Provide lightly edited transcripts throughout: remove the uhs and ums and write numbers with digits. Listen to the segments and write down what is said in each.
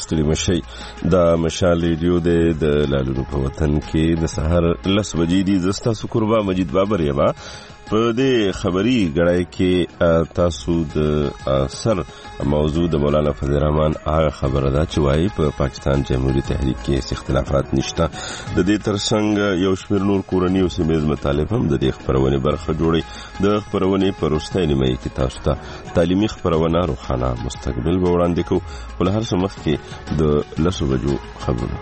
ستړي مشي. دا مشال ریډیو د لالونو په وطن کې د سحر 10 بجې دي. زه ستاسو قربا مجید بابر یم. په دې خبري غړای کې تاسو د سر موضوع د مولانا فضل الرحمن هغه خبره ده چې وايي په پاکستان جمهوریت تحریک کې اختلافات نشته. د دې ترڅنګ یو شمېر نور کورنی او سیمه مطالب هم د دې خبرونه برخه جوړي. د خبرونه په وروستۍ نیمه کې تاسو ته تعلیمي خبرونه روښانه مستقبل به وړاندې کوو. ول هر څه مخکې د 10 بجو خبرونه.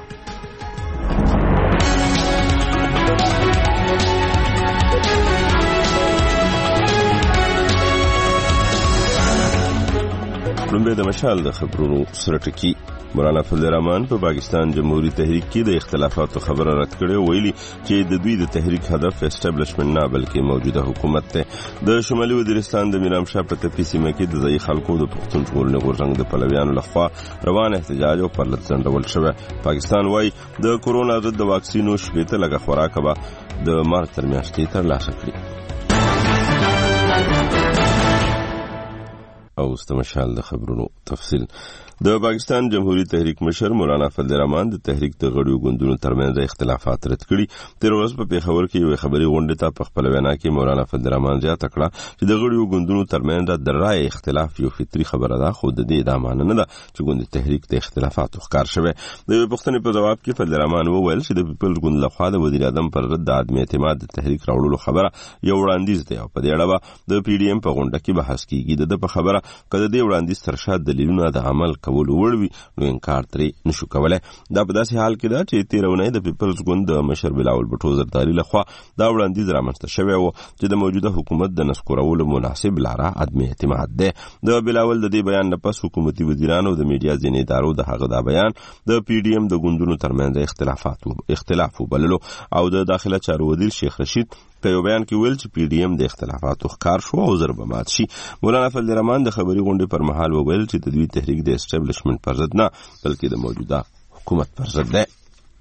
لومبه د مشال د خبرونو سره ټکی. مولانا فضل الرحمن په پاکستان جمهوریت تحریک کې د اختلافاتو خبره رد کړې، ویلي چې د دوی د تحریک هدف اسټابلیشمنت نه بلکې موجوده حکومت ده. د شمالي وزیرستان د میرامشاه په تپې سیمه کې د ځای خلکو د پښتون ژغورنې غورځنګ د پلویانو لخوا روان احتجاج او پرلط ځنډول شوی. پاکستان وايي د کورونا ضد د واکسینو 80 لکه خوراک به د مارچ تر میاشتې ترلاسه کړي. او استمشال د خبرونو تفصیل. د پاکستان جمهوریت تحریک مشر مولانا فضل الرحمن د تحریک د غړیو ګوندونو ترمنځ اختلافات رد کړي. تر اوسه په پیښور کې یو خبري غونډه ته په خپل وینا کې مولانا فضل الرحمن زیاته کړه چې د غړیو ګوندونو ترمنځ د رائے اختلاف یو فطري خبره ده، خو د دې ادامه نه ده چې ګوند تحریک د اختلافاتو ښکار شوی. د پښتنې په جواب کې فضل الرحمن وویل چې د پیپلز ګوند لخوا د وزیر اعظم پر رد د عدم اعتماد د تحریک راوړلو خبره یو وړاندیز دی او په دې اړه د پی ډی ایم په غونډه کې بحث کیږي. د په خبره کله د وړاندیز ترشاد دلیلونه د عمل کول وړوي نو انکار ترې نشو کولای. دا په داسې حال کې ده چې 13 د پیپلز ګوند د مشر بلاول بټو زرداری لخوا دا وړاندیز رامنځته شوی و چې د موجوده حکومت د نسکورولو مناسب لاره عدم اعتماد ده. د بلاول د دې بیان نه پس حکومتي وزیرانو د میډیا ځینې ادارو د هغه دا بیان د پی ډی ایم د ګوندونو ترمنځ اختلاف وبللو او د داخله چارو وزیر شیخ رشید په یو بیان کې ویل چې پی ډی ایم د اختلافاتو ښکار شو او ضربه مات شي. مولانا فضل الرحمن د خبري غونډې پر مهال وویل چې د دوی تحریک د اسټابلیشمنت پر ضد نه بلکې د موجوده حکومت پر ضد ده.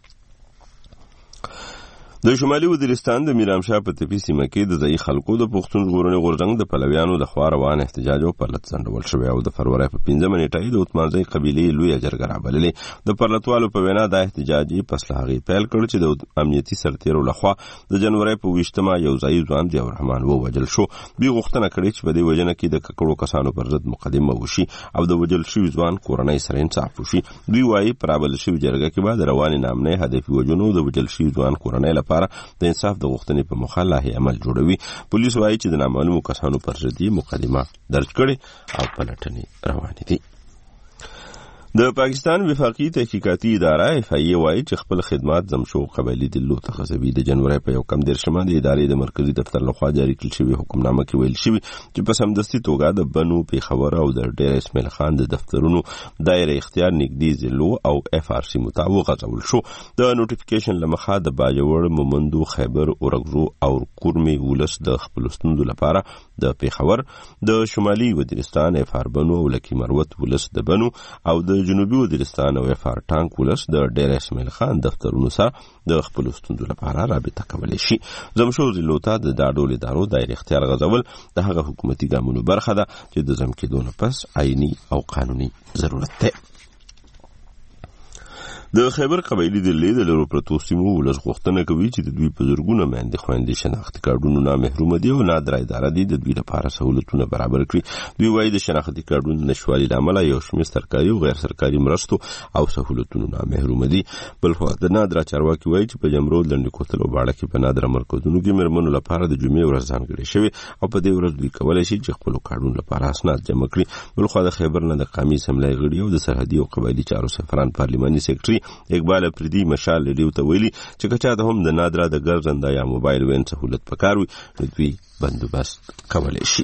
د شمالي وزیرستان د میرامشاه په تپې سیمه کې د ځای خلکو د پښتون ژغورنې غورځنګ د پلویانو لخوا روان احتجاج او پرلط ځنډول شوی او د فروری په 15 نیټه د عثمانزۍ قبیلې لوی جرګه رابللې. د پرلطوالو په وینا د احتجاجي پس له هغې پیل کړ چې د امنیتي سرتیرو لخوا د جنوري په 20مه یو ځای ځوان ضیاء الرحمن ووجل شو. دوی غوښتنه کړې چې په دې وجنه کې د ککړو کسانو پر ضد مقدمه وشي او د وجل شوي ځوان کورنۍ سره انصاف وشي. دوی وايي پر ابل شوي جرګه کې بعد رواني نامنه هدفي وجنو د وجل شوي ځوان کورنۍ لپاره د انصاف د غوښتنې په مخه لاهي عمل جوړوي. پولیس وايي چې د نامعلومو کسانو پر ضد مقدمه درج کړي او پلټنې روانې دي. د پاکستان وفاقي تحقیقاتي اداره اف ای وايي چې خپل خدمات زمشو قبایلی دلو تخصبي د جنوري په 1 دیرشمه د ادارې د مرکزی دفتر لخوا جاری کړل شوی حکمنامه کې ویل شوی چې په سمدستي توګه د بنو پیښور او د ډیر اسماعیل خان د دفترونو دایره اختیار نږدې زلو او اف ار سی مطابق غځول شو. د نوټیفیکیشن لمخه د باجوړ مومندو خیبر اورغزو او کورمي ولس د خپل ستوندو لپاره د پیښور د شمالي وزیرستان اف ار بنو او لکی مروت ولس د بنو او د جنوبي وزیرستان او اف ار ټانک ولس د ډیر اسماعیل خان دفترونو سره د خپل ستوندو لپاره رابطه کولی شي. زمشو ضلعو ته د ډاډول ادارو دایره اختیار غځول د هغه حکومتي ګامونو برخه ده چې د ځم کېدو نه پس عیني او قانوني ضرورت ده. د خیبر قبایلی دلې د لرو پرتو سیمو ولس غوښتنه کوي چې د دوی په زرګونه مېندې خويندې شناختی کارډونو نه محروم دي او نادر اداره دي د دوی لپاره سہولتونه برابر کړي. دوی وايي د شناختی کارډونو نشوالي لامل یو شمېر سرکاري او غیر سرکاري مرستو او سہولتونو نه محروم دي. بل خو د نادر چارواکي وايي چې په جمرود لنډ کوتل او باړه کې په نادر مرکزونو کې مرمنو لپاره د جمعې ورځ ځانګړې شوی او په دې ورځ دوی کولای شي چې خپل کارډونو لپاره اسناد جمع کړي. بل خو د خیبر نه د قومي سملای غړي او د سرحدي او قبایلی چارو سفران پارلماني سیکریټري اقبال پردي مشال ریډیو ته ویلي چې کچا ته هم د نادره د ګرځنده یا موبایل وین سہولت پکاروي دوی بندوبست کولای شي.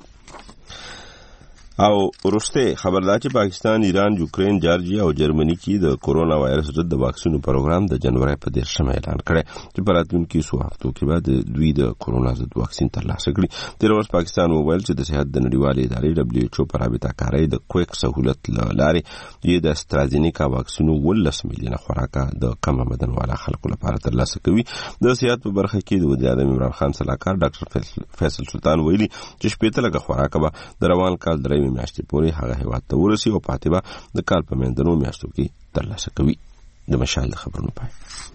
او ورسته خبردار چې پاکستان، ایران، یوکرين، جارجیا او جرمني کې د کورونا وایرس ضد د واکسینو پروګرام د جنوري په 10مه اعلان کړی چې په راتلونکي څو هفتو کې به دوی د کورونا ضد واکسین ترلاسه کړي. تیر ورځ پاکستان موبایل چې د صحت د نړیوالې ادارې دبليو ایچ او پر رابطه کاری د کویک سہولت لارې د استرازینیکا واکسینو 10 میلیونه خوراکه د کم آمدن والا خلکو لپاره ترلاسه کوي. د صحت په برخه کې د وزیر اعظم عمران خان صلاحکار ډاکټر فیصل سلطان ویلي چې 80 لکه خوراکه به د روان کال میاشتې پورې هغه هیواد ته ورسي او پاتې به د کال په میندنو میاشتو کې ترلاسه کوي. د مشال د خبرونو پای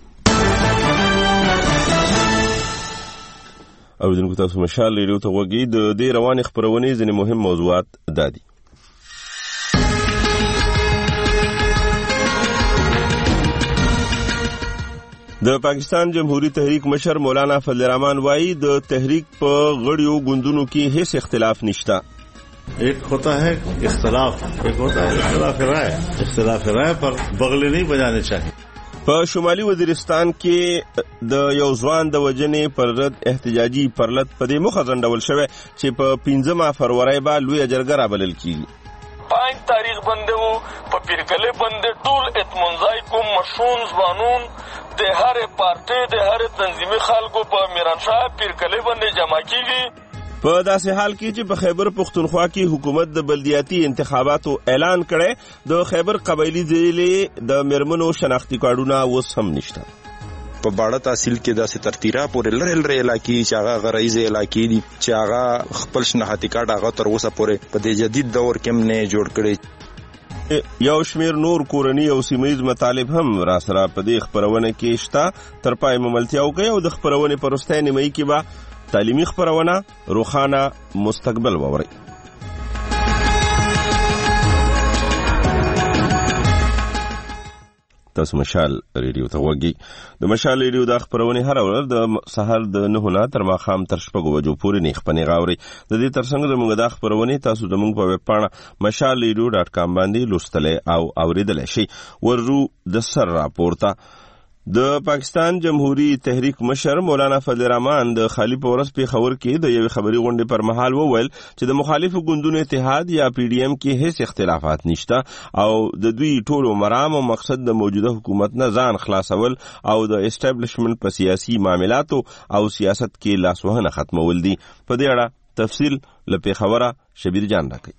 او دنکو تاسو مشال ریډیو ته غوږی. د دې روانې خبرونې ځینې مهم موضوعات دادي. د پاکستان جمهوریت تحریک مشر مولانا فضل الرحمن وایي د تحریک په غړیو ګوندونو کې هیڅ اختلاف نشته. ایک ہوتا ہے اختلاف، ایک ہوتا ہے اختلاف رائے. اختلاف رائے پر بغلے نہیں بجانے چاہیے. په شمالي وزیرستان کې د یو ځوان د وجنې پر رد احتجاجي پرلط په دې مخه ځنډول شوی چې په 15 فروری به لویه جرګه رابلل کیږي. 5 تاریخ بنده وو په پیرکله بنده ټول اطمینان کوم مشون ځوانون د هر پارټي د هر تنظیمي خلکو په میرانشاه پیرکله بنده جمع کیږي. په داسې حال کې چې په خیبر پختونخوا کې حکومت د بلدیاتي انتخاباتو اعلان کړي، د خیبر قبایلی ضلع د میرمنو شناختی کارډونه اوس هم نشته. په باړه تحصیل کې داسې ترتیرا پورې لري علاقې چې هغه غرایزه علاقې دي چې هغه خپل شناختی کارت هغه تر اوسه پورې په دې جدید دور کې نه جوړ کړي. یو شمیر نور کورنی او سیمه‌یز مطالب هم را سره په دې خبرونه کې شته. تر پای مملتیا وکړي او د خبرونه پرسته نیمه کې به تعلیمی خبرونه روخانه مستقبل ووري. تاسو مشال ریډیو ته وګورئ. د مشال ریډیو د خبرونه هر ورځ د سحر د 9 تر ماښام تر 6 بجو پورې نه خپنه غاوري. د دې ترڅنګ زموږ د خبرونه تاسو زموږ په ویب پاڼه mashalradio.com باندې لوستل او اوریدل شي. ورو د سر راپورته د پاکستان جمهوریت تحریک مشر مولانا فضل الرحمن د خالی پورس په خبر کې د یو خبري غونډې پر مهال وویل چې د مخالفو ګوندونو اتحاد یا پی ډی ایم کې هیڅ اختلافات نشته او د دوی ټولو مرام او مقصد د موجوده حکومت نه ځان خلاصول او د اسټابلیشمنت په سیاسي معاملاتو او سیاست کې لاسوهنه ختمول دي. په دې اړه تفصیل لپاره خبره شبیر جان راکړي.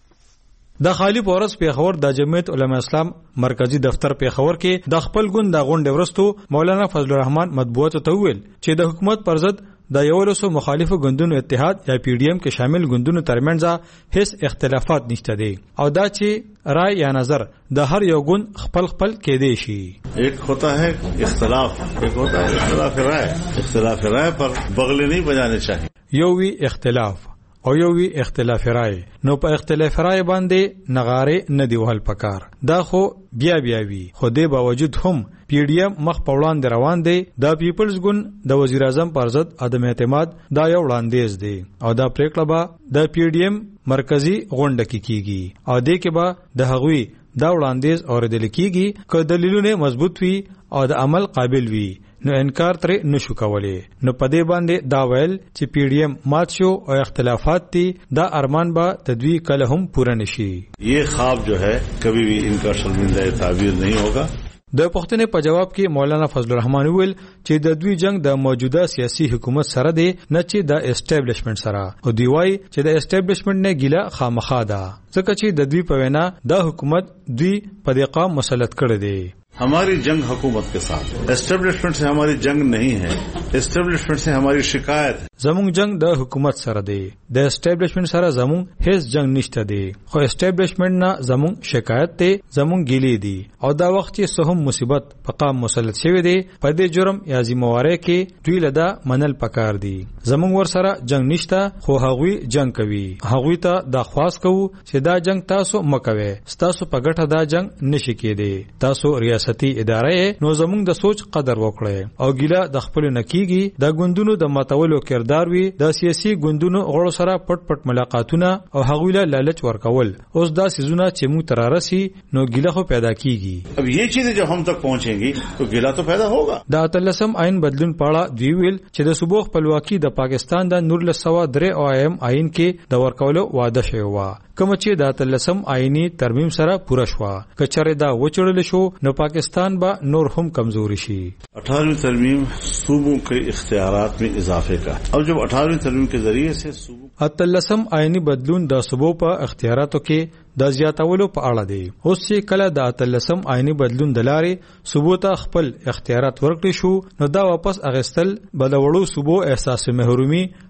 د خالی پورس پیښور د جمعیت علماء اسلام مرکزی دفتر پیښور کې د خپل ګوند د غونډې ورستو مولانا فضل الرحمن مطبوعات ته ویل چې د حکومت پر ضد د یولسو مخالفو ګوندونو اتحاد یا پی ډی ایم کې شامل ګوندونو ترمنځ هیڅ اختلافات نشته دي او دا چې رائے یا نظر د هر یو ګوند خپل کېدی شي. ایک ہوتا ہے اختلاف، ایک ہوتا ہے اختلاف رائے. اختلاف رائے پر بغلے نہیں بجانے چاہیے. یو وی اختلاف او یو وی اختلاف رائے، نو په اختلاف رائے باندې نغاره نه دی وهل پکار. دا خو بیا وی خو دې باوجود هم پی ډی ایم مخ په وړاندې روان دی. دا پیپلز ګوند د وزیر اعظم پر ضد عدم اعتماد دا یو وړاندیز دی او دا پریکړه به د پی ډی ایم مرکزی غونډه کې کیږي او دې کې به د هغوی دا وړاندیز اوریدل کیږي که دلیلونه مضبوط وي او د عمل قابل وي نو انکار ترې نشو کولی. نو پدې باندې دا ویل چې پی ډی ایم مات شو او اختلافات دي دا ارمان به تدوی کله هم پوره نشي. یہ خواب جو ہے کبھی بھی ان کا شرمندہ تعبیر نہیں ہوگا. د پښتنې په جواب کې مولانا فضل الرحمن ویل چې د دوی جنگ د موجوده سیاسي حکومت سره دی نه چې د اسټابلیشمنت سره، او دی وایي چې د اسټابلیشمنت نه ګیله خامخا ده ځکه چې د دوی په وینا د حکومت دوی په دې قام مسلط کړی دی. हमारी जंग हुकूमत के साथ, एस्टेब्लिशमेंट से हमारी जंग नहीं है. एस्टेब्लिशमेंट से हमारी शिकायत है. زمون جنگ د حکومت سره دی، د اسټابلیشمنت سره زمون هیڅ جنگ نشته دی، خو اسټابلیشمنت نه زمون شکایت دی، زمون ګیلې دی او دا وخت چې سهم مصیبت په قام مسلط شوی دی په دې جرم یا ذمہواری کې دوی لدا منل پکار دی. زمون ور سره جنگ نشته خو هغوی جنگ کوي. هغوی ته دا خواست کوو چې دا جنگ تاسو مکوي، تاسو په ګټه دا جنگ نشي کېدی. تاسو ریاستي ادارې نو زمون د سوچ قدر وکړي او ګیله د خپل نکیږي. د ګوندونو د ماتولو کردار وی د سیاسي ګوندونو غړو سره پټ ملاقاتونه او هغوی له لالچ ورکول. اوس دا سيزونه چې مو ترارسي نو ګیله خو پیدا کیږي. अब ये चीजें जब हम तक पहुंचेंगी तो गिला तो पैदा होगा. د اتلسم آئین بدلون پاړه دی ویل چې د صوبو خپلواکي د پاکستان د 1903 آئین کې د ورکولو وعده شوی و کوم چې د اتلسم آئینی ترمیم سره پوره شو. کچره دا وچړل شو نو پاکستان به نور هم کمزوري شي. 18ویں ترمیم صوبوں کے اختیارات میں اضافے کا اور جب 18ویں ترمیم کے ذریعے سے اتلسم آئینی بدلون د صوبو په اختیاراتو کې د زیاتولو په اړه دی. اوس چې کله د اتلسم آئینی بدلون د لارې صوبو ته خپل اختیارات ورکړي شو نو دا واپس اغستل بلوړو صوبو احساس محرومي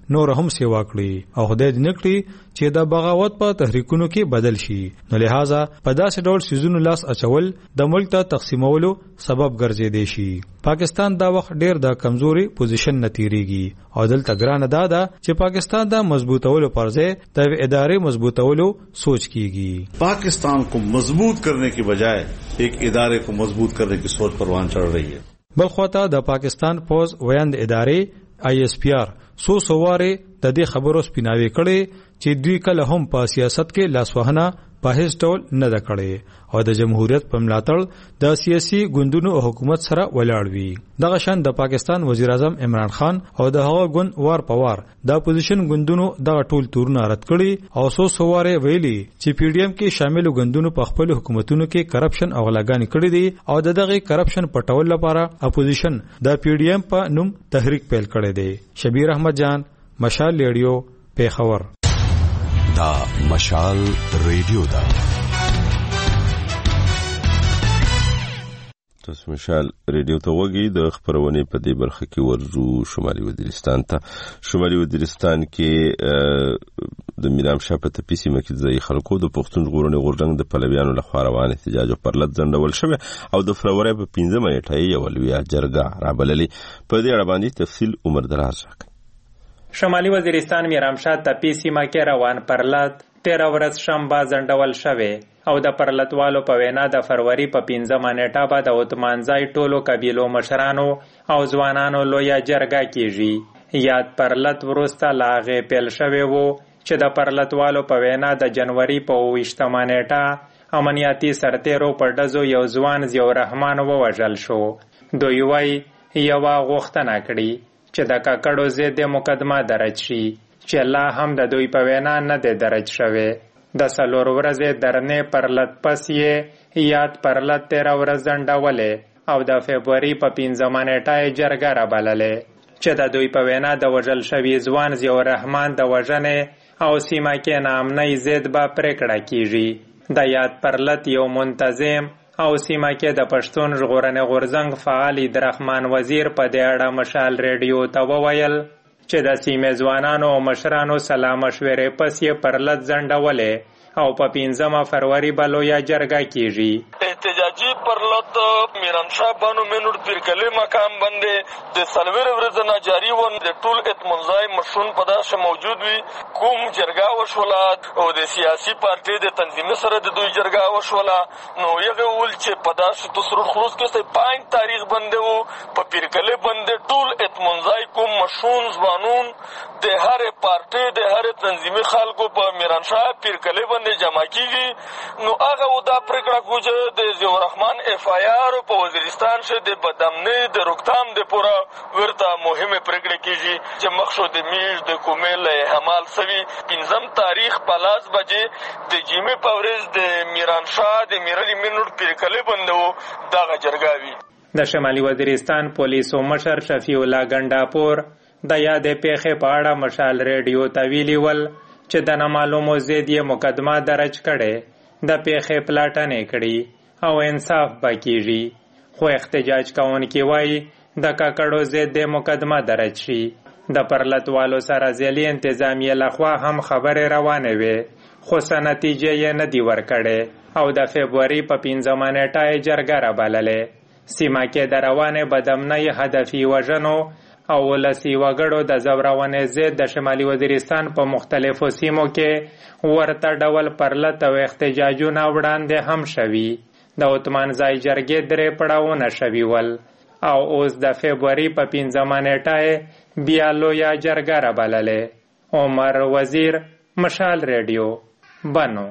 نور هم سیوا کړي او خدای دې نکړي چې د بغاوت په تحریکونو کې بدل شي. نو لہذا په داسې ډول سيزونو لاس اچول د ملک ته تقسیمولو سبب ګرځېدی شي. پاکستان دا وخت ډیر د کمزوري پوزیشن نتیریږي او دلته ګرانه دا چې پاکستان دا مضبوطولو پر ځای د ادارې مضبوطولو سوچ کیږي. पाकिस्तान को मजबूत करने की बजाय एक इदारे को मजबूत करने की सोच परवान चढ़ रही है. بلخواته د پاکستان فوج ویاند ادارې ISPR سو سواره د دې خبرو سپیناوي کړي چې دوی کله هم په سیاست کې لاسوهنه په هیڅ ډول نه ده کړې او د جمهوریت په ملاتړ د سیاسي ګوندونو او حکومت سره ولاړ وي. دغه شان د پاکستان وزیر اعظم عمران خان او د هغه ګوند وار په وار د اپوزیشن ګوندونو دغه ټول تورونه رد کړي او سو سواره ویلي چې PDM کې شامل ګوندونو په خپل حکومتونو کې کرپشن او غلاګانې کړې دي او دغه کرپشن پټول لپاره اپوزیشن د PDM په نوم تحریک پیل کړی دی. شبیر احمد جان، مشال ریډیو، پیښور. دا مشال ریډیو دا تاسو مشال ریډیو ته وګورئ. د خبرونه په دې برخه کې ورجو شمالي وزیرستان ته. شمالي وزیرستان کې د میرام شاه په تپې سیمه کې ځای خلکو د پښتون ژغورنې غورځنګ د پلویانو لخوا روان احتجاج او پرلط ځنډول شوی او د فروری په 15 نیټه یې ولویا جرګه رابللې. په دې اړه باندې تفصیل عمر دراز راکړي. شمالي وزیرستان میرام شاه تپې سیمه کې روان پرلط 13 ورځ شنبه ځنډول شوی او د پرلطوالو په وینا د فروری په 15 نیټه به د عثمانزای ټولو قبیلو مشرانو او ځوانانو لویه جرګه کیږي. یاد پرلط وروسته لاغه پیل شوی وو چې د پرلطوالو په وینا د جنوري په 28 نیټه امنیتي سرتیرو په ډزو یو ځوان ضیاء الرحمن ووژل شو. دوی وايي یو غوښتنه کړې چې د کاکړو ضد مقدمه درج شي چې لا هم د دوی په وینا نه دی درج شوی. د 4 ورځې درنې پرلط پس یې یاد پرلط 13 ورځ ځنډولې او د فبروري په 15 نیټه جرګه رابللې چې د دوی په وینا د وژل شوي ځوان ضیاء الرحمن د وژنې او سیمه کې ناامنۍ ضد به پرېکړه کیږي. د یاد پرلط یو منتظم او سیمه کې د پښتون ژغورنې غورځنګ فعال عبدالرحمن وزیر په دې اړه مشال ریډیو ته وویل چې د سیمې ځوانانو او مشرانو سلا مشورې پس یې پرلط ځنډولې او په 15 فروری به لویه جرګه کیږي. احتجاجي پرلط میرانشاه بانو منور پیرکلې مقام باندې د 4 ورځې نه جاری و. د ټول اطمنځای مشرون په داسې موجود وي. کوم جرګه وشوله او د سیاسي پارټۍ د تنظیم سره د دوی جرګه وشوله نو یغه ول چې په داسې تسرور خروج کې 5 تاریخ باندې وو په پیرکلې باندې ټول اطمنځای کوم مشرون ځوانون د هر پارټۍ د هر تنظیمي خلکو په میرانشاه پیرکلې باندې جمع کیږي. نو هغه ودا پریکړه کوجه د ضیاء الرحمن FIR په وزیرستان شه د بدامنۍ د روکتام د پورا ورته مهمه پریکړه کیږي چې مخشو د میش د کومل حمال سوي 15 تاریخ په لاس بجې د جمعې په ورځ د میرانشاه د میرلی منور پیرکلې باندې دغه جرګه وي. د شمالي وزیرستان پولیسو مشر شفیع الله ګنډاپور د یادې پیښې په اړه مشال ریډیو ته ویلي ول چې د نامعلومو ضد یې مقدمه درج کړې د پیښې پلاټنې کړي او انصاف به کیږي. خو احتجاج کوونکي وایي د کاکړو ضد د مقدمه درج شي. د پرلطوالو سره ځلي انتظامیه لخوا هم خبرې روانې وې خو څه نتیجه یې نه دي ورکړې او د فبروري په 15 نیټه جرګه رابللې. سیمه کې د روانې بدامنۍ هدفي وژنو او ولسي وګړو د زورونې ضد د شمالي وزیرستان په مختلفو سیمو کې ورته ډول پرلط او احتجاجونه وړاندې هم شوي. د عثمانزای جرګې 3 پړاوونه شوي ول او اوس د فبروري په 15 نیټه بیا لویه جرګه رابللې. عمر وزیر، مشال ریډیو، بنو.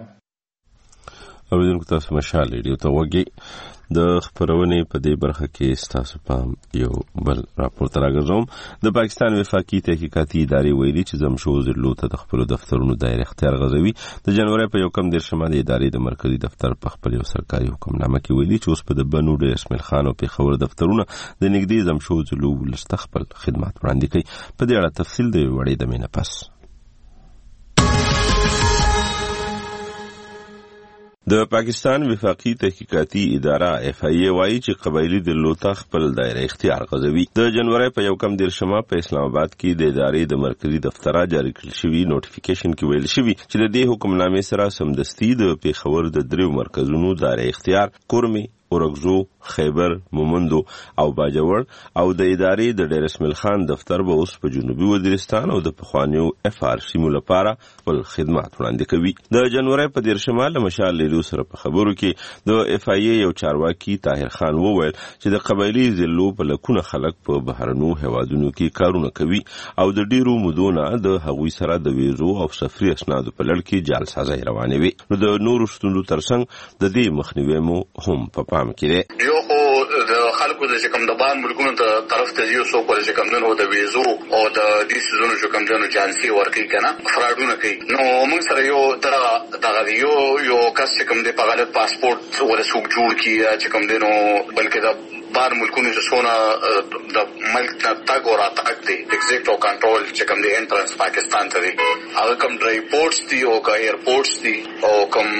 اوریدونکو تاسو مشال ریډیو ته وګورئ. د خبرونې په دې برخه کې ستاسو پام یو بل راپور ته راګرځوم. د پاکستان وفاقي تحقیقاتي ادارې ویلي چې زمشوز لوته د خپل دفترونو دایره اختیار غځوي. د جنوري په 1 د ادارې د مرکزی دفتر په خپل یو سرکاري حکمنامه کې ویلي چې اوس په د بنو د اسماعیل خان او پیښور دفترونه د نږدې زمشوز لو ولستخبل خدمات وړاندې کوي. په دې اړه تفصیل د وړې د مینه پس. د پاکستان وفاقي تحقیقاتي اداره FIA وايي چې قبایلی دلوتا خپل دایره اختیار غځوي. د جنوري په 1 په اسلام آباد کې د ادارې د مرکزی دفتر جاری کړل شوی نوټیفیکیشن کې ویل شوی چې د دې حکمنامې سره سمدستي د پیښور د دریو مرکزونو دایره اختیار کورمي اورګزو، خیبر، مومندو او باجوړ او د ادارې د ډیر اسماعیل خان دفتر به اوس په جنوبي وزیرستان او د پخوانیو FR سیمو لپاره خپل خدمات وړاندې کوي. د جنوري په 10 مشال لیدو سره په خبرو کې د FIA یو چارواکي طاهر خان وویل چې د قبایلی ضلعو په لکونه خلک په بهرنو هوادونو کې کارونه کوي او د ډیرو مودونه د هغوی سره د ویزو او سفري اسنادو په لړ کې جالسازي روانې وي. نو د نورو ستونزو ترڅنګ د دې مخنیوي مو هم په یو خو د خلکو د کوم د بان ملکونو ته طرف ته یو څو کول چې کوم نو د ویزو او د دې سيزونو چې کوم دنو جانسي ورکی کنه فراډونه کوي. نو موږ سره یو دغه یو کس چې کوم د غلط پاسپورت ولا سوق جوړ کی چې کوم دنو بلکې د بار ملکونو چې سونه د ملک ته تاګ او راتګ دی ایگزیکټ او کنټرول چې کوم د انټرنس پاکستان ته دی هغه کوم ډرای پورټس دی او ایرپورټس دی او کوم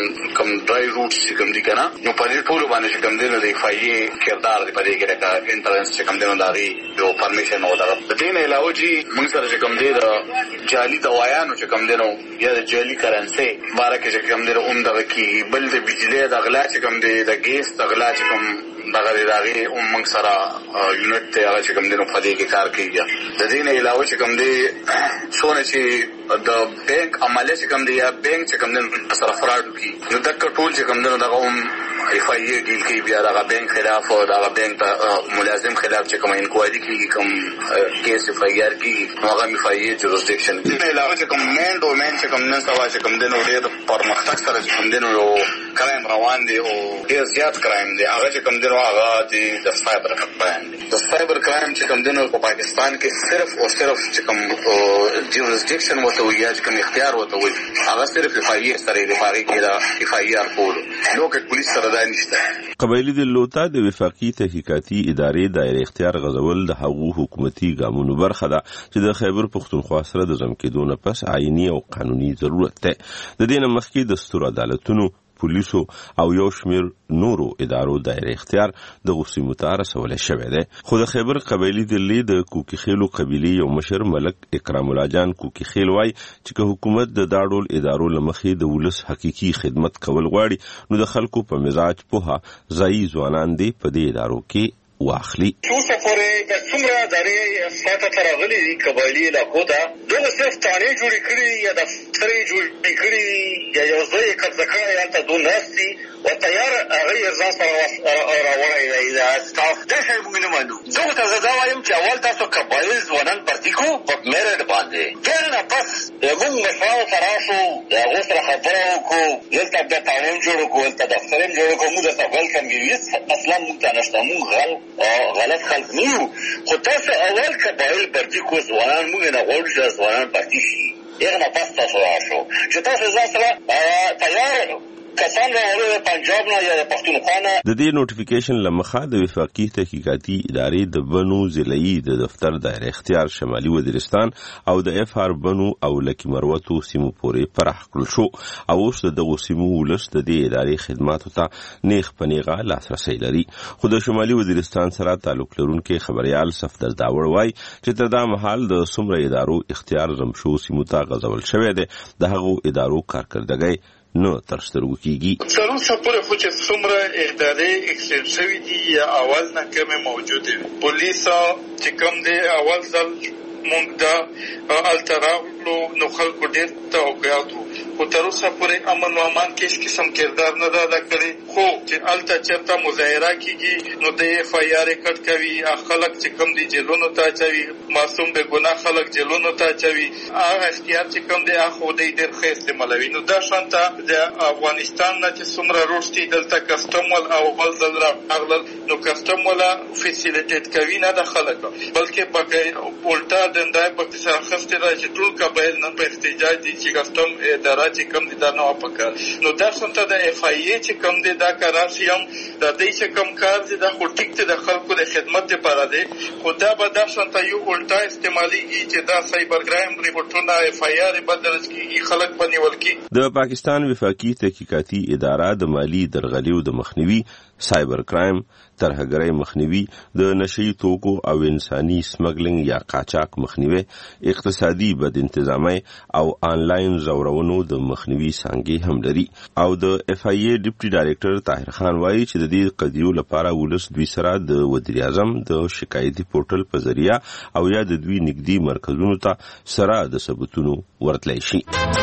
ډرای روټس چې کوم دي کنه نو په دې ټول باندې چې کوم دی د FIA کردار دی په دې کې د انټرنس چې کوم دی نو داري یو پرمیشن او د دې نه علاوه چې موږ سره چې کوم دی د جعلي دوايانو چې کوم دی نو یا د جعلي کرنسي بارکه چې کوم دی اوم دغه کې بل د بجلی د غلا چې کوم دی د ګیس د غلا چې کوم دغه موږ سره یونټ ته هغه چې کوم دی نو په دې کې کار کوي. د دې نه علاوه چې کوم دی څونه چې د بانک عمله چې کوم دی یا بانک چې کوم دی سره فراډ کوي نو د ټول چې کوم دی دغه FIA ډیل کوي بیا دغه بانک خلاف او دغه بانک ملازم خلاف چې کوم انکوایري کوي کوم کیس FIR کوي هغه FIA جورسډکشن. د دې علاوه چې کوم مین ډومین چې کوم نن سبا چې کوم دی نو ډېر پرمختګ سره چې کوم دی نو کرایم روان دی او ډېر زیات کرایم دی هغه چې کوم دی هغه د سایبر کرایم دی. د سایبر کرایم چې کوم دی نو په پاکستان کې صرف او صرف چې کوم جورسډکشن وته وي یا کوم اختیار وته وي هغه صرف FIA سره دی پاره کې دا FIR کول نو کې پولیس سره دا نشته. قبایلی دلوتا د وفاقي تحقیقاتي ادارې دایره اختیار غزول د هغو حکومتي ګامونو برخه ده چې د خیبر پښتونخوا سره د ځم کېدو نه پس عیني او قانوني ضرورت ده. د دې نه مخکې دستور عدالتونو پولیسو او یو شمیر نورو ادارو دایره اختیار د غوسیمو ته رسول شوی دی. خو د خیبر قبایلی دلی د کوکی خیلو قبیله یو مشر ملک اکرام الله جان کوکی خیل وای چې حکومت د داړول ادارو لمخې د ولس حقيقي خدمت کول غواړي نو د خلکو په مزاج په ځای ځوانان دی په دې ادارو کې واخلي. څو پورې د څومره داري ساته ترغلي قبایلی علاقو ته دوه صرف تانه جوړ کړی یا د سره جوړ کړی یا یو ځای کړه یا ته دوه ناسي او تیار هغه ځان سره راوړی دی تاسو د شی موږ نه مانو. زه ته دا وایم چې اول تاسو قبایل ځوانان پرتی کو په میرټ باندې ګرنه پس موږ مشاو تراشو هغه سره خبرو کو دلته د تعاون جوړ کو دلته د فریم جوړ کو موږ ته ویلکم کیږي اصلا موږ ته نشته موږ غلط خلق نیو خو تاسو اول قبایل پرتی کو ځوانان موږ نه غوړو چې ځوانان پرتی شي یغه نه پس تاسو راشو چې تاسو ځان سره تیار کسان له پنجاب نه یا پښتونخوا نه. د دې نوټیفیکیشن لمخه د وفاقي تحقیقاتي ادارې د بنو ضلعي د دفتر دایره اختیار شمالي وزیرستان او د FR بنو او لکی مروتو سیمو پورې پراخ کړل شو او اوس دغه سیمو ولس د دې ادارې خدماتو ته نیغ پنیغه لاسرسي لري. خو د شمالي وزیرستان سره تعلق لرونکي خبريال صفدر داوړ وای چې تر دا مهال د سمره ادارو اختیار زمشو سیمو ته غځول شوی دی د هغو ادارو کارکردګي نو ترسترګو کیږي. څلور سپوره خو چې څومره ادارې اکسپټ شوی دي یا اول نه کومه موجوده پولیس چې کوم دی اول ځل مونږ دا التراولو نو خلکو ډېر توقعاتو خو تر اوسه پورې امن او امان کې هیڅ قسم کردار نه ادا کړی خو چې الته چرته مظاهره کیږي نو د FIR کټ کوي خلک چې کوم دي جیلونو ته اچوي معصوم به ګناه خلک جیلونو ته اچوي هغه اختیار چې کوم دی هغه د ډېر ښه استعمالوي. نو دا شانته د افغانستان نه چې څومره روشتي دلته کسټم ول او بل ځل راغلل نو کسټم ولا فیسیلیټیټ کوي نه د خلک بلکې په الټا دندای په سره خسته راځي ټول موبایل نن په احتجاج دي چې کسٹم اداره چې کوم دي دا نه وپکړ نو دا څنګه د اف ای ای چې کوم دي دا قرار شي هم د دې چې کوم کار دي دا خو ټیک ته د خلکو د خدمت لپاره دی خو دا به دا څنګه یو الټا استعماليږي چې دا سایبر کرایم ریپورټونه اف ای آر بدل کیږي خلک بنیول کی د پاکستان وفاقي تحقیقاتي اداره د مالی درغلیو د مخنیوي سایبر کرایم ترهګرۍ مخنیوي د نشئی توکو او انساني سمګلینګ یا قاچاق مخنیوي اقتصادي بد انتظامي او آنلاین زورونو د مخنیوي څنګه هم لري او د اف ای ای ډیپټي ډایریکټر طاهر خان وایي چې د دې قضیو لپاره ولس دوی سره د وزیر اعظم د شکایتي پورټل په ذریعہ او یا د دوی نږدې مرکزونو ته سره د ثبوتونو ورتلای شي.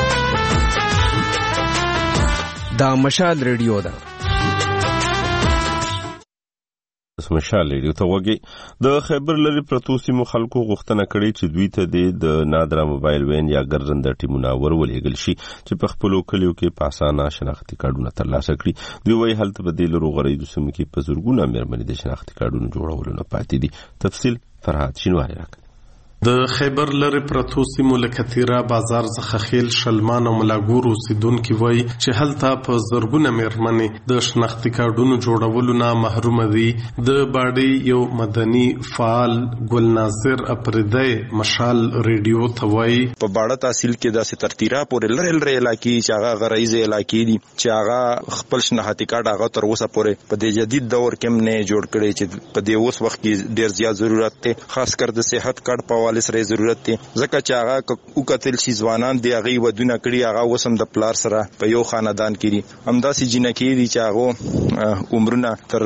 دا مشال ریډیو ده. مشال ریډیو ته وګي د خیبر لري پروتو سیمو خلکو غوښتنه کړې چې دوی ته د نادره موبایل وین یا ګرځنده ټیمونه ورولېږل شي چې په خپلو کلیو کې په اسانه شناختي کارډونه ترلاسه کړي. دوی وايي هلته په دې لرو غړي د سیمو کې په زورګونه مېرمنې د شناختي کارډونو جوړولو نه پاتې دي. تفصیل فرهاد شینواری راکړي. د خیبر لري پرتو سیمو لکه تیرا بازار څخه خیل شلمان او ملاګور اوسیدونکي وایي چې هلته په زرګونه مېرمنې د شناختي کارډونو جوړولو نه محروم دي. د باډي یو مدني فعال ګلناظر اپریدی مشال ریډیو ته وایي په باډه تحصیل کې داسې ترتیرا پورې لري علاقې چې هغه غرایزه علاقې دي چې هغه خپل شناختي کارډ هغه تر اوسه پورې په دې جدید دور کې نه جوړ کړي چې په دې اوس وخت کې ډېر زیات ضرورت دی خاص کر د صحت کارډ په سره ضرورت دی ځکه چې هغه او کتل شي ځوانان دی هغه ودونه کړي هغه وسم د پلار سره په یو خاندان کې دي همداسې جنکې دي چې هغه عمرونه تر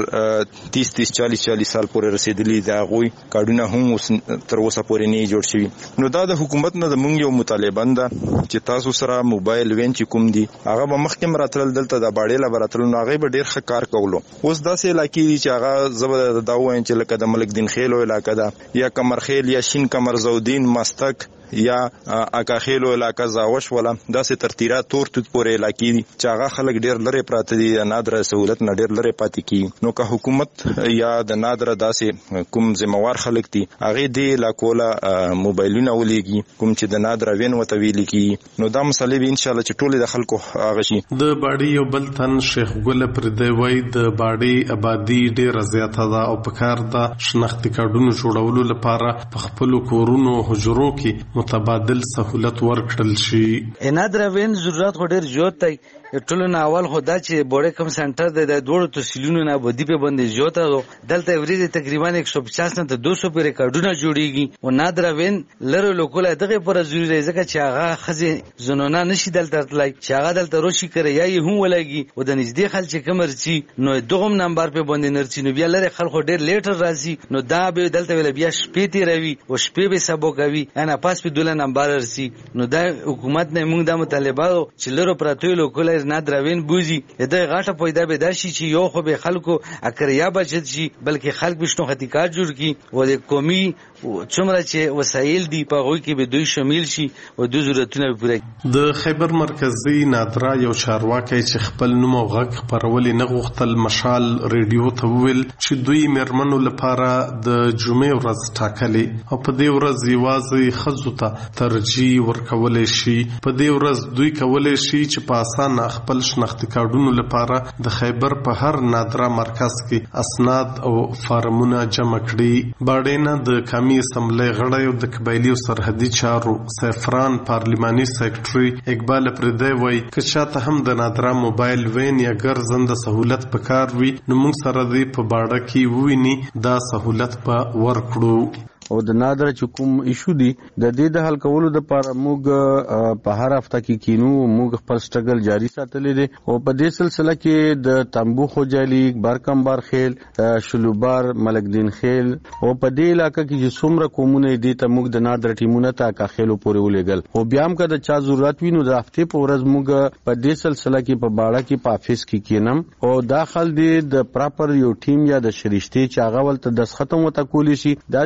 30 40 سال پورې رسیدلي دي هغه کارډونه هم تر اوسه پورې نه جوړ شوي. نو دا د حکومت نه د مونږ یو مطالبه ده چې تاسو سره موبایل وین چې کوم دي هغه به مخکې مراتل دلته د باډې لابراتل نو هغه به ډیر ښه کار کولو. اوس داسې علاقې دي چې هغه زبر دا وایم چې لکه د ملک دین خیل علاقه ده یا کمرخیل یا شین کمر زودین مستک یا اکاخیلو علاقه زاوش ولا داسې ترتیرا تور توت پورې علاقې دي چې هغه خلک ډیر لره پراته دي نادره سہولت نه ډیر لره پاتې کی. نو که حکومت یا د نادره داسې کوم ذمہوار خلک دي هغه دی لاکولا موبایلونه ولېږي کوم چې د نادره وین وته ویل کی نو دا مسلې به ان شاء الله چې ټول د خلکو هغه شي. د باډي یو بل تن شیخ ګل پردی وای د باډي آبادی ډیر زیاته ده او په کار د شناختي کارډونو جوړولو لپاره په خپل کورونو حجرو کې متبادل سہولت ورکړل شي. نادره وین ضرورت خو ډیر زیات دی ټولو نه اول خو دا چې بوړې کم سنټر د دوړو تحصیلونو نه بدی په باندې زیات دلته ورې تقریبا 150 نه 200 پر ریکارډونه جوړیږي او نادره وین لره لوکل دغه پر ضروري ځکه چې هغه خزه زنونه نشي دلته تلای چې هغه دلته روشي کوي یا هم ولګي او د نږدې خلک کمرچی نو دغه نمبر په باندې نرچی نو بیا لره خلکو ډیر لیټر راځي نو دا به دلته ویل بیا شپې تی روي او شپې به سبو کوي انا پاس په دوله نمبر ورسي نو دا حکومت نه موږ د مطالبه چې لره پراتوی لوکل نادره وین بوزي دا غاټه پیدا به داشي چې یو خو به خلکو اکریا بچت شي بلکې خلک بشنو خطیکار جوړ کی او د قومي څومره چې وسایل دی په غوي کې به دوی شامل شي او د ضرورتونو پوره. د خیبر مرکزی نادره یو چارواکي چې خپل نوم او غږ خبرولې نه غوښتل مشال ریډیو ته ویل چې دوی مېرمنو لپاره د جمعې ورځ ټاکلې او په دې ورځ یوازې ښځو ته ترجیح ورکولې شي. په دې ورځ دوی کولای شي چې په اسانه خپل شناختي کارډونو لپاره د خیبر په هر نادره مرکز کې اسناد او فارمونه جمع کړي. باډې نه د قومي اسمبلی غړی او د قبایلی او سرحدي چارو سفران پارلیماني سیکرټري اقبال پردی وایي که چاته هم د نادره موبایل وین یا ګرځنده سہولت پکار وي نو موږ سره دی په باډه کې وویني دا سہولت په ورکړو. او د نادره چې کوم ایشو دی د دې د حل کولو د لپاره موږ په هر هفته کې کینو موږ خپل سټرګل جاری ساتلې دي او په دې سلسله کې د تنبو خوجالي برکمبار خیل شلوبار ملک دین خیل او په دې علاقې کې چې څومره کومونه دي ته موږ د نادره ټیمونه ته کا خیلو پورې ولېګل او بیا هم کده چا ضرورت وینو د هفته په ورځ موږ په دې سلسله کې په باړه کې په افیس کې کینم او داخل دي د پراپر یو ټیم یا د شریشتي چې هغه ولته د ختم وته کولی شي د یو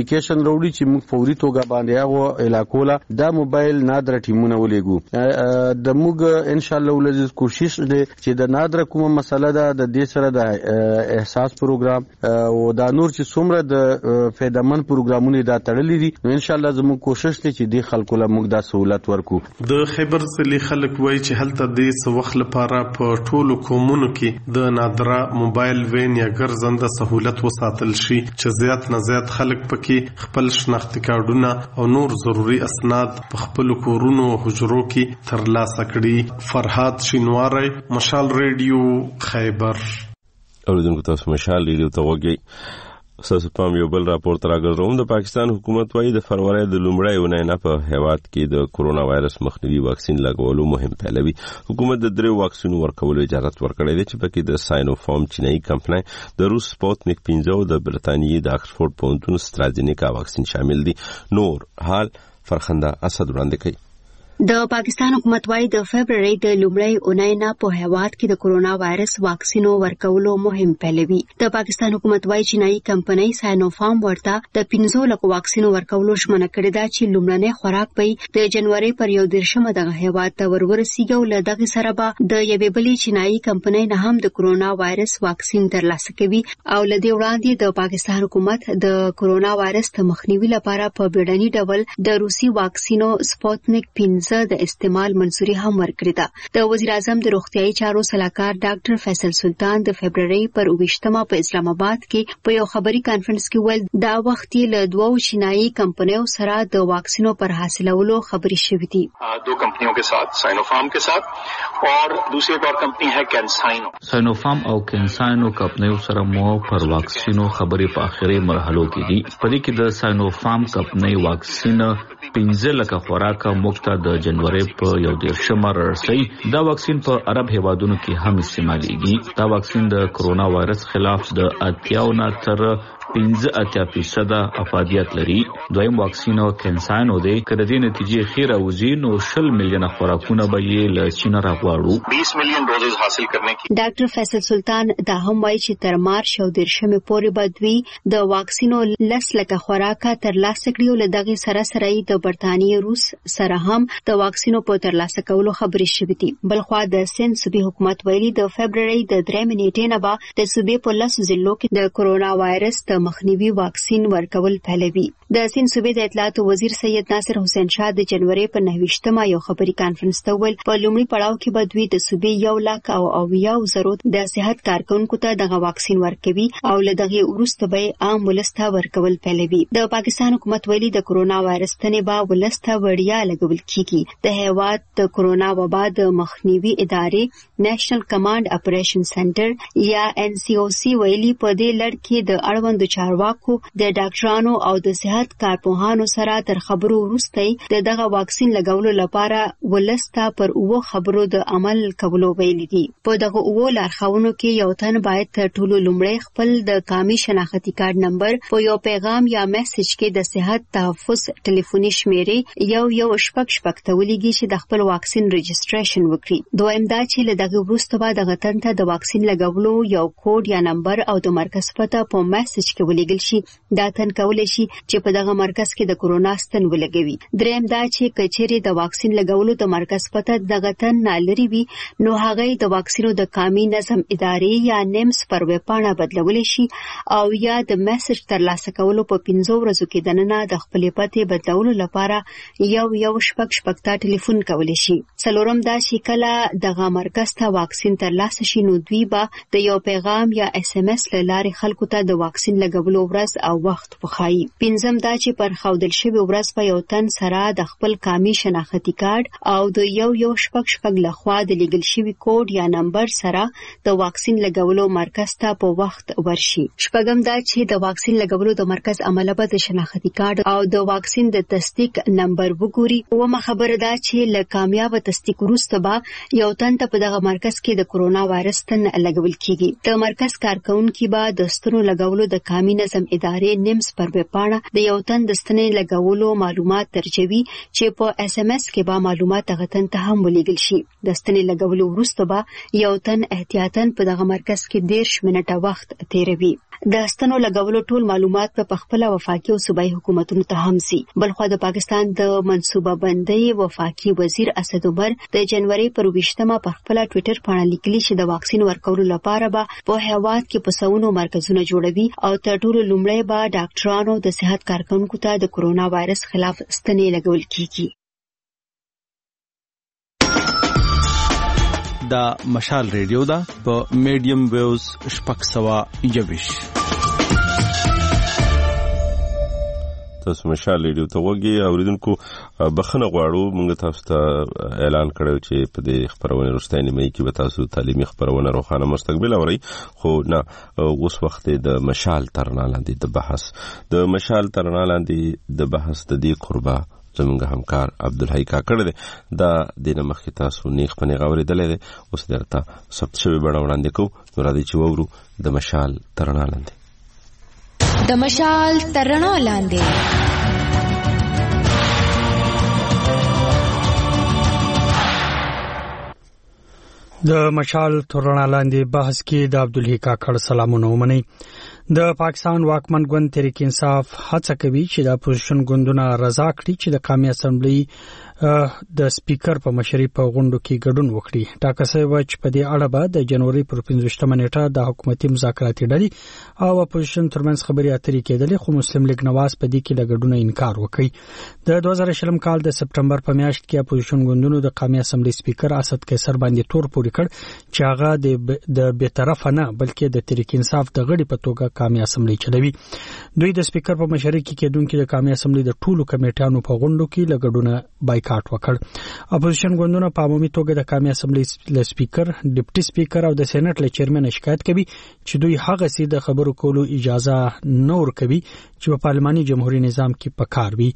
اپلیکیشن وروړي چې موږ فوري توګه باندې هغه علاقو لا دا موبایل نادر ټیمونه ولېګو د موږ ان شاء الله ولز کوشش دې چې د نادر کومه مسله ده د دې سره د احساس پروګرام او دا نور چې څومره د فایدمن پروګرامونه دا تړلې دي نو ان شاء الله زموږ کوشش دی چې د خلکو له موږ دا سہولت ورکو. د خیبر ضلع خلک وایي چې هلته د څه وخت لپاره په ټولو قومونو کې د نادره موبایل وین یا ګرځنده سہولت وساتل شي چې زیات نه زیات خلک پکې خپل شناختی کارتونه او نور ضروری اسناد په خپل کورونو او حجرو کې ترلاسه کړي. فرهاد شینواری، مشال ریډیو، خیبر. اوریدونکو تاسو مشال ریډیو ته وګورئ. ساسو پام یو بل راپورټ راګرځوم. د پاکستان حکومت وايي د فروری د لومړۍ اونۍ نه په هیواد کې د کورونا وایرس مخنیوي واکسین لګولو مهم پیلوي. حکومت د 3 واکسینو ورکولو اجازه ورکړې ده چې پکې د ساینوفارم چینایي کمپنۍ، د روس سپوتنیک 15 او د برتانیې د اکسفورد پوهنتون استرازینیکا واکسین شامل دي. نور حال فرخنده اسد وړاندې کوي. د پاکستان حکومت وايي د فبرवरी د لومړۍ اونۍ نه په هیواد کې د کورونا وایرس واکسینو ورکولو مهم پیلوي. د پاکستان حکومت وايي چینایي کمپنۍ ساینوفارم ورته د 15 لک واکسینو ورکولو ژمنه کړې ده چې لومړنۍ خوراک به د جنوري پر 1 دغه هیواد ته ورسیږي او له دغه سره به د یوې بلې چینایي کمپنۍ نه هم د کورونا وایرس واکسین ترلاسه کوي او له دې وړاندې د پاکستان حکومت د کورونا وایرس د مخنیوي لپاره په بیړني ډول د روسي واکسینو سپوتنیک 15 د استعمال منظوري هم ورکړه ده. د وزیر اعظم د روغتيایي چارو صلاحکار ډاکټر فیصل سلطان د فبرवरी پر 20 په اسلام آباد کې په یو خبري کانفرنس کې ویل دا وخت له 2 چینایي کمپنیو سره د واکسینو پر حاصلولو خبري شوې دي. 2 कंपनियों के साथ साइनोफार्म के साथ और दूसरी एक और कंपनी है कैंसाइनो. साइनोफार्म او कैंसाइनो कंपनियों سره مو پر واکسینو خبري په اخري مرحلو کې دي. په دې کې د ساینوفارم کمپنۍ واکسین 15 لک خوراکه مخته د جنوري په 1 رسي. دا واکسین په عرب هیوادونو کې هم استعمالېږي. دا واکسین د کورونا وایرس خلاف د 88 تر 15% افادیت لري. دویم واکسین او کینساینو دی کله د نتیجې خیره وزین او 20 میلیون خوراکونه به یې له چین راغواړو. 20 میلیون ډوزز حاصل کرنے کی. ډاکټر فیصل سلطان دا هم وایي چې تر مارچ او 13 پورې به دوی د واکسینو 10 لک خوراکه ترلاسه کړي او له دغه سره د برتانیې روس سره هم د واکسینو په ترلاسه کولو خبرې شوې دي. بلخوا د سند صوبې حکومت ویلي د فبرवरी د 3 نیټې نه به د صوبې په 10 ضلعو کې د کورونا وایرس د مخنیوي واکسین ورکول پیلوي. د سند صوبې د اطلاعات وزیر سید ناصر حسین شاه د جنوري په 29 یو خبري کانفرنس ته ویل په لومړي پړاو کې به دوی د صوبې 1,000 د صحت کارکونکو ته دغه واکسین ورکوي او له دغه وروسته به عام ولسته ورکول پیلوي. د پاکستان حکومت ویلي د کورونا وایرس تنه به ولسته وړیا لګول کیږي. د هیواد د کورونا وبا د مخنیوي ادارې نېشنل کمانډ اپریشن سنټر یا NCOC ویلي په دې لړ کې د اړوند چارواکو د ډاکټرانو او د صحت کارپوهانو سره تر خبرو وروسته دغه واکسین لګولو لپاره ولسته پر اوو خبرو د عمل کولو ویلي دي. په دغه اوو لارښوونو کې یو تن باید تر ټولو لومړی خپل د قامي شناختی کارت نمبر په یو پیغام یا میسج کې د صحت تحفظ ټلیفوني شمیرې یو شپږ ته ولېږي چې د خپل واکسین رجسټریشن وکړي. دویم دا چې له دغه وروسته به دغه تن ته د واکسین لګولو یو کوډ یا نمبر او د مرکز پته په میسج کې ولېږل شي. دا تن کولای شي چې په دغه مرکز کې د کورونا ستن ولګوي. دریم دا چې کچېرې د واکسین لګولو د مرکز پته دغه تن نه لري وي نو هغه د واکسینو د قامي نظم ادارې یا نیمس پر ویبپاڼه بدلولی شي او یا د میسج ترلاسه کولو په 15 ورځو کې دننه د خپل پته بدلولو لپاره یو شپږ ټلیفون کولی شي. څلورم دا چې کله دغه مرکز ته واکسین ترلاسه شي نو دوی به د یو پیغام یا SMS لارې خلکو ته د واکسین لګولو ورځ او وخت وښایي. پنځم دا چې پر خودل شوی ورځ په یو تن سره د خپل قامي شناختی کارت او د یو شپږ لخوا د لیږل شوی کوډ یا نمبر سره د واکسین لګولو مرکز ته په وخت ورشي. شپږم دا چې د واکسین لګولو د مرکز عمله به د شناختی کارت او د واکسین د تصدیق نمبر وګوري. اومه خبره ده چې له کامیاب تصدیق وروسته به یو تن ته په دغه مرکز کې د کورونا وایرس تن لګول کیږي. د مرکز کارکونکو به د ستونو لګولو د اسلامي نظم ادارې نیمز پر ویبپاڼه د یو تن د ستنې لګولو معلومات درجوي چې په SMS کې به معلومات غتن ته هم ولېږل شي. د ستنې لګولو وروسته به یو تن احتیاطاً په دغه مرکز کې 10 منټه وخت تیروي. د ستنو لګولو ټول معلومات په خپل وفاقي او صوبایي حکومتونو ته هم سي. بلخو د پاکستان د منصوبه بندۍ وفاقي وزیر اسد عمر د جنوري پر 20مه په خپل ټوئیټر باندې لیکلي چې د واکسین ورکولو لپاره به په هیواد کې په سونو مرکزونه جوړوي او تر ټولو لومړی به ډاکټرانو د صحت کارکونکو ته د کورونا وایرس خلاف ستنې لګول کیږي. دا مشال ریډیو دا په میډیم ویوز شپږ سوه یویش. تاسو مشال ریډیو ته وګورئ. اوریدونکو بخښنه غواړو، موږ تاسو ته اعلان کړو چې په دې خبرونه وروسته نیمه کې به تاسو تعلیمي خبرونه روښانه مستقبل اورئ، خو نه اوس وخت د مشال ترنا لاندې د بحث د مشال ترنا لاندې د بحث د دې قربا زموږ همکار عبدالحی کاکړ دی. دا د مخکې تاسو نیغ په نیغ اورېدلی دی، اوس درته ثبت شوی بڼه وړاندې کوو. نو راځئ چې واورو د مشال ترنا لاندې. د مشال ترنا لاندې د مشال ترنا لاندې بحث کې د عبدالحی کاکړ سلامونه ومنئ. د پاکستان واکمن ګوند تحریک انصاف هڅه کوي چې د اپوزیشن ګوندونه رضا کړي چې د قومي اسمبلی د سپیکر په مشرۍ په غونډو کې ګډون وکړي. ټاکل شوی و چې په دې اړه به د جنوري پر 15مه نیټه د حکومتي مذاکراتي ډلې او اپوزیشن ترمنځ خبرې اترې کېدلې، خو مسلم لیگ نواز په دې کې له ګډون انکار وکړ. د 2020 کال د سپټمبر په میاشت کې اپوزیشن ګوندونو د قومي اسمبلی سپیکر اسد قیصر باندې تور پورې کړ چې هغه د بیطرفه نه بلکې د تحریک انصاف د غړي په توګه قومي اسمبلی چلوي. دوی د سپیکر په مشرۍ کې کېدونکو د قومي اسمبلی د ټولو کمیټانو په غونډو کې له ګډون بایکاټ وکړ. اپوزیشن ګوندونه په عمومي توګه د قومي اسمبلی له سپیکر، ډیپټي سپیکر او د سېنات له چیرمن شکایت کوي چې دوی هغه سي د خبرو کولو اجازه نه ورکوي چې په پارلماني جمهوریت نظام کې پکار وي.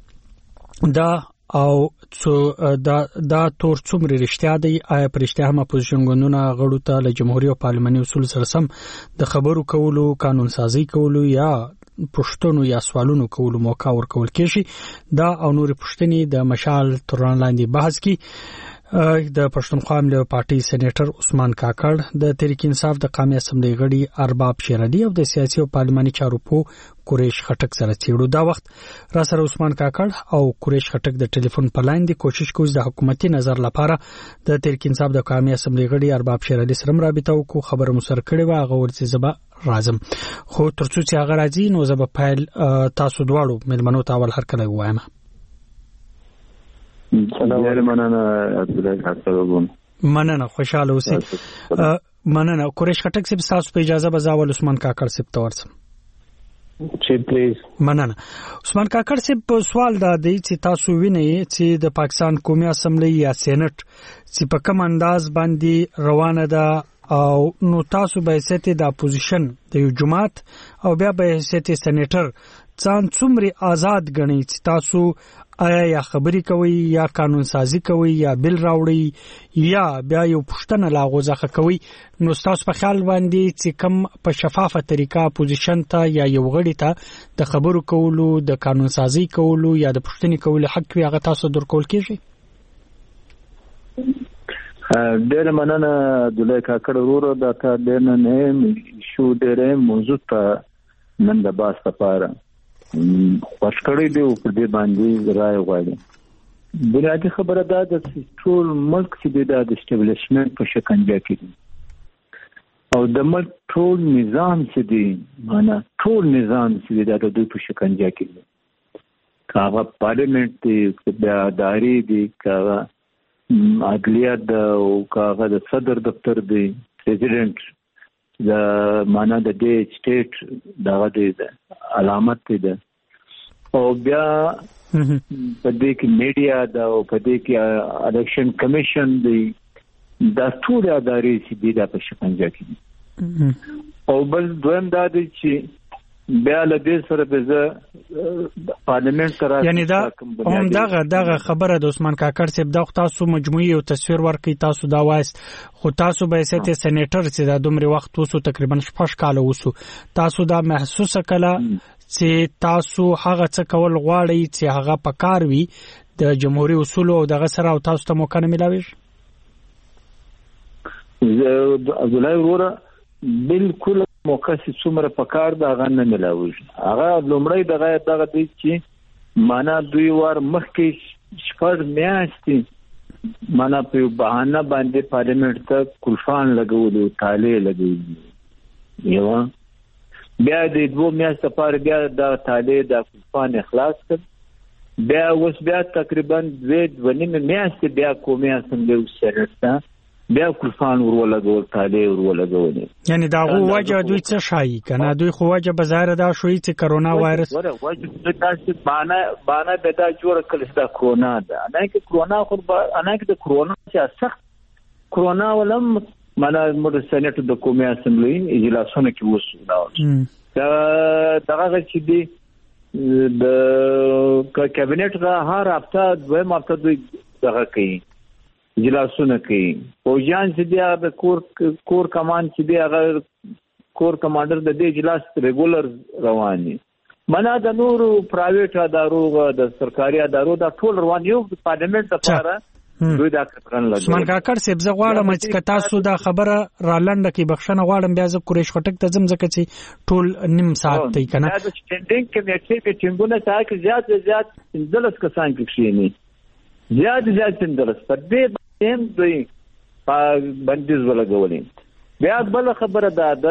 دا تور څومره رښتیا دی؟ آیا پر رښتیا هم اپوزیشن ګوندونه غړو ته له جمهوریت او پارلماني اصول سره سم د خبرو کولو، قانون سازي کولو یا پښتنو یا سوالونو کولو موقع ورکول کېږي؟ دا او نور پښتني د مشال ترنا لاندې بحث کې د پښتونخوا ملي پارټي سېنیټر عثمان کاکړ، د تحریک انصاف د قومي اسمبلی غړي ارباب شیرعلي او د سیاسي او پارلماني چارو په قریش خټک سره چیړو. دا وخت را سره عثمان کاکړ او قریش خټک د ټلیفون په لاین دی کوشش کوي د حکومتي نظر لپاره د تحریک انصاف د قومي اسمبلی غړي ارباب شیرعلي سره رابطه وکړو. خبره مو سره کړې و، هغه ورته زبا راځم، خو ترڅو چې هغه راځي نو زه به پیل تاسو دواړو مېلمنو ته اول هرکله وایم. مننه، خوشاله اوسئ. مننه. قریش خټک صاحب تاسو په اجازه به زاول عثمان کاکړ صاحب ته ورسم. مننه. عثمان کاکړ صاحب سوال دا دی چې تاسو وینئ چې د پاکستان قومي اسمبلی یا سېنات چې په کوم انداز باندې روانه ده او نو تاسو به حیثیت د اپوزیشن د یو جماعت او بیا به حیثیت سېنیټر ځان څومره آزاد ګڼئ چې تاسو آیا یا خبرې کوي یا قانون سازي کوي یا بل راوړي یا بیا یو پښتنه لاغوځه کوي؟ نو تاسو په خیال باندې چې کوم په شفافه طریقه اپوزیشن ته یا یو غړي ته د خبرو کولو، د قانون سازي کولو یا د پښتني کولو حق وي، هغه تاسو درکول کیږي؟ ډېر مننه عبدالله کاکړ وروره، دا تا ډېر نه شو ډېر موضوع ته نن د باس لپاره خوش کړی دی او په دې باندې رائے غواړي. بنیادی خبره دا ده چې ټول ملک چې د اسټابلیشمنت په شکنجه کې دي او د ملک ټول نظام چې دی، معنا ټول نظام چې دی د دوی په شکنجه کې دي. کاغه پارلیمنت دی، بیا ادارې دي، کاغه عدلیه ده او کاغه د صدر دفتر دی، پریزیډنټ د معنا د دې سټیټ دغه دی علامت دی او بیا په دې کې میډیا دا او په دې کې الیکشن کمیشن دی. دا ټول ادارې چې دی د په شکنجه کې او بل دویم دا دی چې بیا له دې سره به پارلیمنت سره یعنی دا هم دغه خبره د عثمان کاکړ صاحب دا تاسو مجموعي او تصویر ورکړي تاسو دا وایست خو تاسو به سیته سېنیټر چې دا دومره وخت وسو تقریبا 6 کال وسو تاسو دا محسوس کله چې تاسو هغه څه کول غواړئ چې هغه پکار وي د جمهوریت اصول او دغه سره او تاسو ته موقع نه ملاوي عبدالله وروره بالکل موقع چې څومره پکار دا غن نه ملاوي هغه لومړی دغه دی چې معنا دوی ور مخکې شپږ میاشتې معنا په بهانه باندې پارلیمنت ته کلفان لګولو تاله لګولو یو بیا د 2 میاشتې لپاره بیا د تاله د کلفان اخلاص کړ بیا اوس بیا تقریبا 2 میاشتې بیا قومي اسمبلی وسرته بیا کلفان ورولګول تاله ورولګول یعنی دا وجه دوی څه شایي کنه دوی خو وجه بازار دا شوی چې کرونا وایرس وجه تاسو باندې د دا جوړ کړل دا کرونا ده نه کې کرونا خو نه کې د کرونا چې سخت کرونا ولم معنا موږ سېنات د قومي اسمبلی اجلاسونه کې وسو دا چې دی د کابینټ غا هر هفته 2 هفته دوی دغه کوي اجلاسونه کوي او ځان چې دی د کور کمان چې دی هغه کور کمانډر د دې اجلاس ریګولر رواني منا د نورو پرایویټ ادارو د سرکاري ادارو دا ټول روان یو پارلیمنت لپاره دوی دا کړن لګي عثمان کاکړ صاحب زه غواړم چې تاسو دا خبره را لنډه کې بخښنه غواړم بیا زه قریش خټک ته ځم ځکه چې ټول نیم ساعت دی کنه دا سټینډینګ کمیټې کې ټینګونه ځای کې زیات 15 کسان کې کښینی زیات 15 پر دې هم دوی بندیز ولګولې بیا بل خبره ده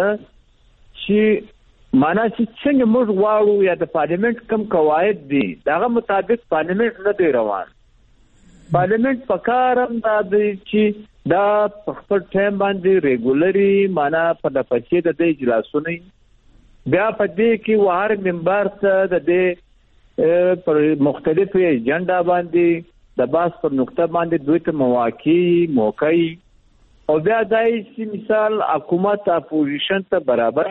چې معنا چې څنګه موږ غواړو یا د پارلیمنت کم قواعد دي دغه مطابق پارلیمنت نه دی روان پارلیمنت پکارم دا چې دا خپل ټایم باندې ریګولري معنا په د پچې د اجلاسونه بیا په دې کې وهر ممبر ته د دې پر مختلفه ایجنډا باندې د باس پر نقطه باندې دوی ته موقعي او بیا دای چې مثال حکومت اپوزیشن ته برابر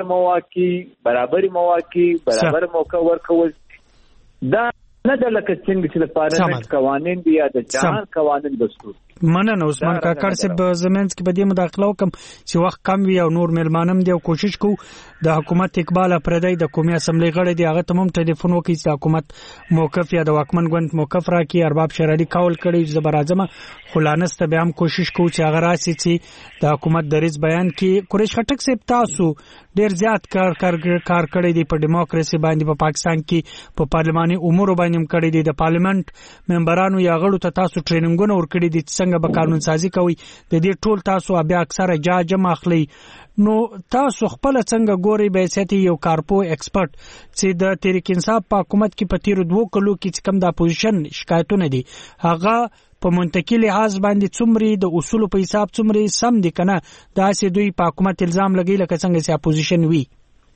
موقع ورکول دا نه د لکه څنګه چې د پارلیمنت قوانین دی یا د جهان قوانین دستور مننه عثمان کاکړ صاحب زمینس کې بدی مداخله وکم چې وخت کم وي او نور ملمانم دی او کوشش کو د حکومت اقبال پردی د قومي اسمبلی غړي دی هغه تمام ټلیفون وکړي چې حکومت موقف یا د واکمن ګوند موقف راکړي ارباب شرعي کول کړي چې برازمه خلانست به هم کوشش کو چې هغه راسي چې د حکومت دریز بیان کې قریش خټک صاحب تاسو ډیر زیات کار کړی دی په دیموکراسي باندې په پاکستان کې په پارلماني امور باندې کړی دی د پارلیمنت ممبرانو یا غړو ته تاسو ټریننګونه ورکړي دي څنګه به قانون سازي کوي د دې ټول تاسو بیا اکثره جمع اخلي نو تاسو خپل څنګه ګوري به ساتي یو کارپو ایکسپرت چې د تحریک انصاف په حکومت کې په تیر 2 کلو کې کم د اپوزیشن شکایتونه دي هغه په منطقي لحاظ باندې څومره د اصول په حساب څومره سم دي کنه دا چې دوی په حکومت الزام لګي لکه څنګه چې اپوزیشن وي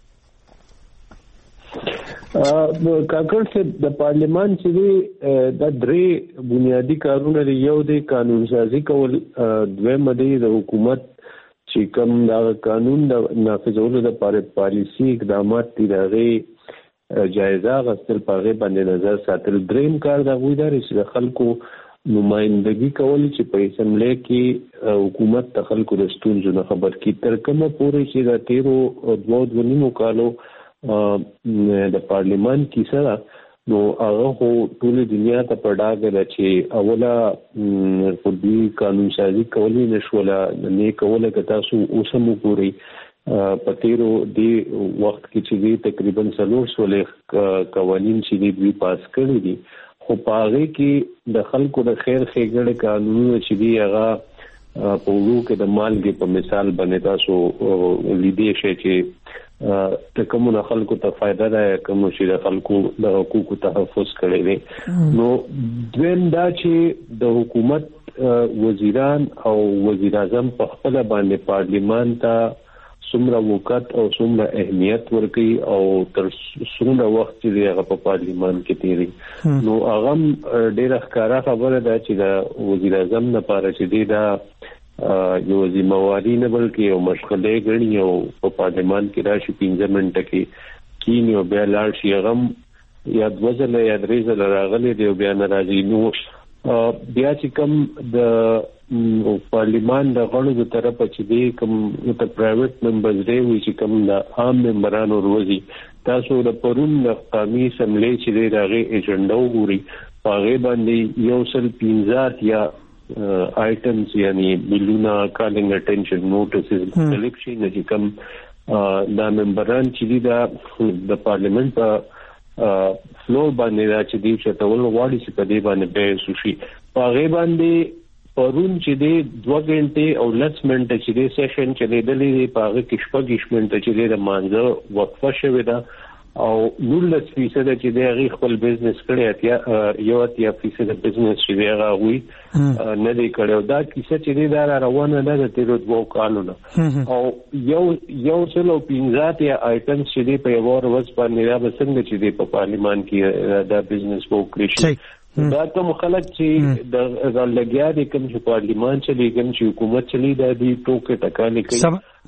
کاکړ صاحب د پارلیمان چې د درې بنیادی کارونه یو د قانون سازي کول دویم دی د حکومت چې کوم دا قانون د نافذولو لپاره پالیسي اقدامات دي دغه جایزه غوښتل پغه باندې نظر ساتل دریم کار د غوډاري چې د خلکو نمائندګي کول چې په اسمبلی کې حکومت د خلکو د ستونزو نه خبر کی تر کومه پورې چې د 2.5 کالو د پارلیمان کیسه نو هغه ټول دنیا ته پړاګل چې اوله په دې قانون سازي کولای نشوله نه کوله که تاسو اوسمو پوری پتیرو دی وخت کې چې تقریبا 300 قوانین چې دوی پاس کړی دي خو پاره کې د خلکو د خیر ښېګړې قانونونه چې دی هغه په وګړو کې د مالګې په مثال باندې تاسو لیدې شي چې د کومو خلکو ته فائدہ ده کوم چې د خلکو د حقوقو تحفظ کړي دي نو دویم دا چې د حکومت وزیران او وزیر اعظم په خپل باندې پارلیمان ته څومره وخت او څومره اهمیت ورکړي او تر څومره وخت چې هغه په پارلیمان کې تیری نو هغه ډیره ښکارا خبره ده چې د وزیر اعظم لپاره چې دا یو ذمہواری نه بلکې یو مشغله غړي او په پارلیمان کې راشي 15 منټه کې کینی او بیا لاړ شي غم یا دوزل یا درېزل راغلي دی بیا ناراضي نو بیا چې کوم د پارلیمان د غړو د طرفه چې دی کوم د پرایویټ ممبرز دی چې کوم د عام ممبرانو وروزي تاسو د پرون د قومي اسمبلی چې دی راغی ایجنډا وګوري هغه باندې 115 یا آیټمز یعنی بلونه کالینګ اټینشن نوټسز الیکشن چې کوم د ممبران چې دی د پارلیمنت په فلور باندې دا چې دی چې ټول واړي چې په دې باندې به سوشي هغه باندې پرون چې دی 2 غنټه او 10 منټه چې دی سیشن چې دی دلې په هغه کې 20 منټه چې دی د مانځه وقفه شوې ده او 19% چې دی هغه خپل بزنس کړی اتیا 1% بزنس چې دی هغه وي نه دی کړو دا کیسه چې دی دا روانه ده د تیر 2 کالونو او یو څلو 15 یا آیټم چې دی په یو ورځ باندې را بسنګ چې دی په پارلیمان کې دا بزنس وکړي دا کوم خلک چې د لګیا دي کوم چې پارلیمان چلی کوم چې حکومت چلی دا دی ټوکې ټکانې کوي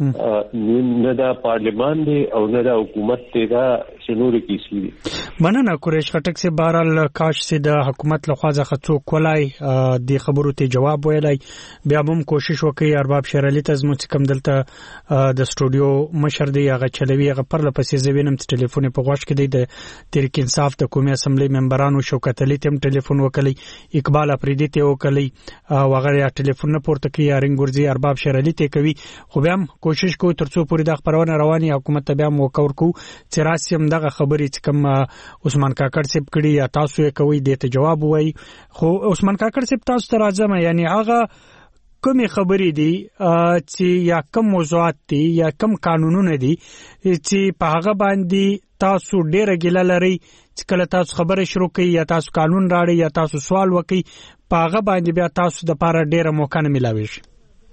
نه دا پارلیمان دی او نه دا حکومت دی دا شنور کیسې دي مننه قریش خټک سے بهرال کاش سے د حکومت لخوا ځخه څوک ولای د خبرو ته جواب ویلای بیا هم کوشش وکړي ارباب شیر علي تزمو چې کم دلته د سټوډیو مشر دی هغه چلوي هغه پر لپسې زوینم ټلیفون په غوښ کې دی د تحریک انصاف د قومي اسمبلی ممبرانو شوکت علي تم ټلیفون وکړي اقبال افریدي ته وکړي او هغه یا ټلیفون نه پورته کوي رنګ ورزي ارباب شیر علي ته کوي خو بیا کوشش کوو ترڅو پوری د خبرونه رواني حکومت ته بیا موکور کو چې راسم دغه خبرې چې کوم عثمان کاکړ صاحب کړي یا تاسو یې کوي دته جواب وای خو عثمان کاکړ صاحب تاسو ته راځم یعنی هغه کومې خبرې دي چې یا کوم موضوعات دي یا کوم قانونونه دي چې په هغه باندې تاسو ډېر ګیله لري چې کله تاسو خبره شروع کړئ یا تاسو قانون راړي یا تاسو سوال وکړئ په هغه باندې بیا تاسو د پاره ډېر موقع نه ملاوي شي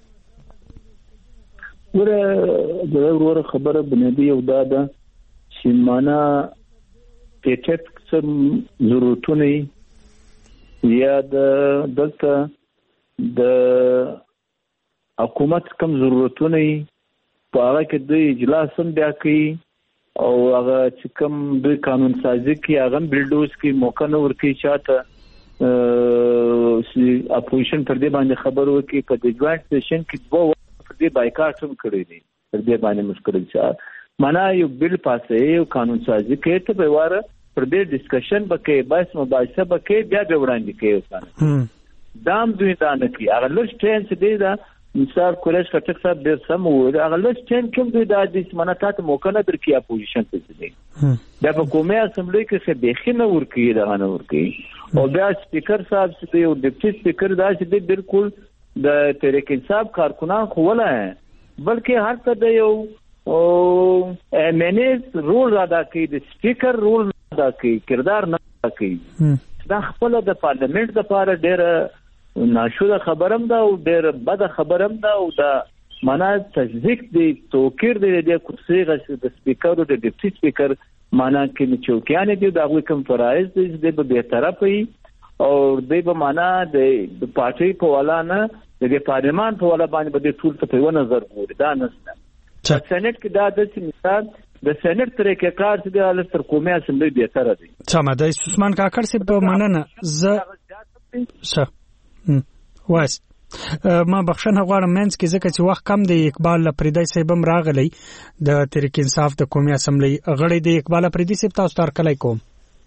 ورته خبره بنیادی یو دا ده چې معنا ټیټ څه ضرورتونه یا دلته د حکومت کم ضرورتونه په هغه کې د اجلاس هم بیا کوي او هغه چې کم د قانون سازي کې هغه بلډوز کې موقع نه ورکړي چاته اپوزیشن پر دې باندې خبرو کې په د جوائنټ سیشن کې دوه پر دې بایکاټ هم کړی دی پر دې باندې مشکل چا معنا یو بل پاسه یو قانون سازي کې ته به واره پر دې ډسکشن بکې بحث مباحثه بکې بیا به وړاندې کوي وسانه دام دوی دا نه کوي هغه لږ ټرین څه دی دا مثال قریش خټک صاحب ډېر سم و هغه لږ ټرین کوم دوی دا د معنا تاسو موقع نه درکې اپوزیشن ته دي دا په قومي اسمبلی کې څه بخښه نه ورکړي دا نه ورکړي او بیا سپیکر صاحب چې یو ډیپټي سپیکر دا چې بالکل د تحریک انصاف کارکنان خو ولا بلکې هر څه د یو مینیز رول ادا کوي د سپیکر رول ادا کوي کردار نه ادا کوي دا خپل د پارلیمنت لپاره ډېر ناشوده خبرم ده او ډېر بد خبرم ده او دا معنا تجزیک دی توکیر دی د کرسي غش د سپیکر او د ډیپټي سپیکر معنا کې چوکیان دي دا کوم فرایض دي د به طرفي او د به معنا د پارټي په والا نه د پارلمان په والا باندې به ټول ته په نظر ګوري دا نشته سېنات کې دا د مثال د سېنات طریقې کار چې د تر قومي اسمبلی به تر دي سم د عثمان کاکړ صاحب مننه واس ما بخښنه غواړم منځ کې ځکه چې وخت کم دی اقبال پریدي صاحب هم راغلی د تحریک انصاف د قومي اسمبلی غړي دی اقبال پریدي صاحب تاسو تر کله کوم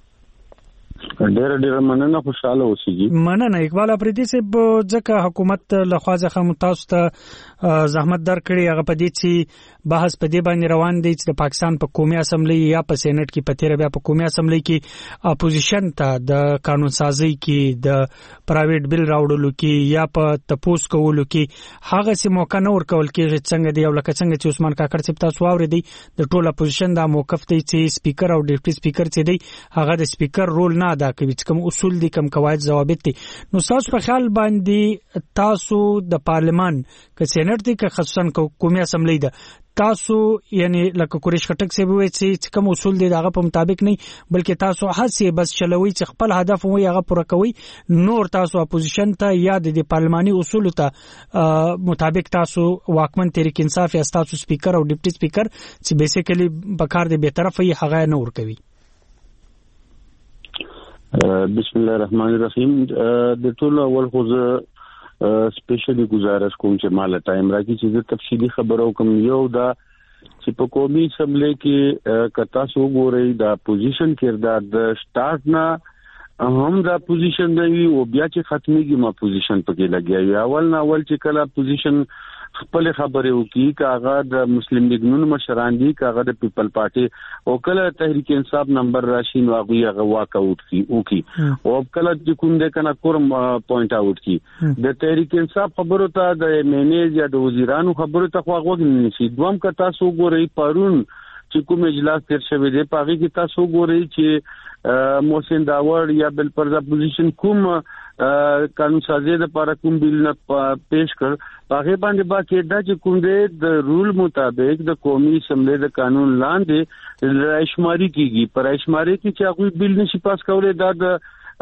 ډېر مننه خوشاله اوسئ مننه اقبال افریدي صاحب ځکه حکومت لخوا ځخه تاسو ته زحمت درکړي هغه په دې چې بحث په دې باندې روان دی چې د پاکستان په قومي اسمبلی یا په سېنات کې په تیر بیا په قومي اسمبلی کې اپوزیشن ته د قانون سازي کې د پرایویټ بل راوړلو کې یا په تپوس کولو کې هغه سي موقع نه ورکول کېږي څنګه دی او لکه څنګه چې عثمان کاکړ صاحب تاسو واورېدي د ټول اپوزیشن دا موقف دی چې سپیکر او ډیپټي سپیکر چې دی هغه د سپیکر رول نه ادا کوي چې کوم اصول دي کوم قواعد ضوابط دي نو تاسو په خیال باندې تاسو د پارلمان که سېنات دی که خصوصا قومي اسمبلی ده تاسو یعنی لکه قریش خټک سی وایي چې کوم اصول دي دغه په مطابق نه بلکې تاسو هڅه بس چلوي چې خپل هدف وي هغه پوره کوي نور تاسو اپوزیشن ته یا د پارلماني اصول ته مطابق تاسو واکمن تحریک انصاف یا تاسو سپیکر او ډیپټي سپیکر چې بیسیکلی بکار دي به طرفه هغه نه ور کوي. بسم الله الرحمن الرحیم. د ټول اول خو سپیشلی گزارش کوم چې مال ټایم راکې چې تفصیلی خبرو کوم یو دا چې په قومي اسمبلی کې کتا سو ګوري دا پوزیشن کردار د سٹارټ نه هم دا پوزیشن دی او بیا چې ختميږي ما پوزیشن پکې لګي اول نه اول چې کله پوزیشن خپل خبره وکي کاغه د مسلم لیگ نون مشران دي کاغه د پیپل پارټي او کله تحریک انصاف نمبر راشي نو هغه واک اوټ کی او کله چې کوم د کنه کورم پوینټ اوټ کی د تحریک انصاف خبرو ته د مینیج یا د وزیرانو خبرو ته خواغوږ نشي دوم که تاسو ګورئ پرون چې کوم اجلاس تیر شوی دی پاغي کې تاسو ګورئ چې محسن داور یا بل پر اپوزیشن کوم قانون سازی د لپاره کوم بیل نه پیش کړ هغه باندې باقاعده چې کوم د رول مطابق د قومي اسمبلی د قانون لاندې رایشماري کیږي پر رایشماري کې چې هغه بیل نشي پاس کولای دا د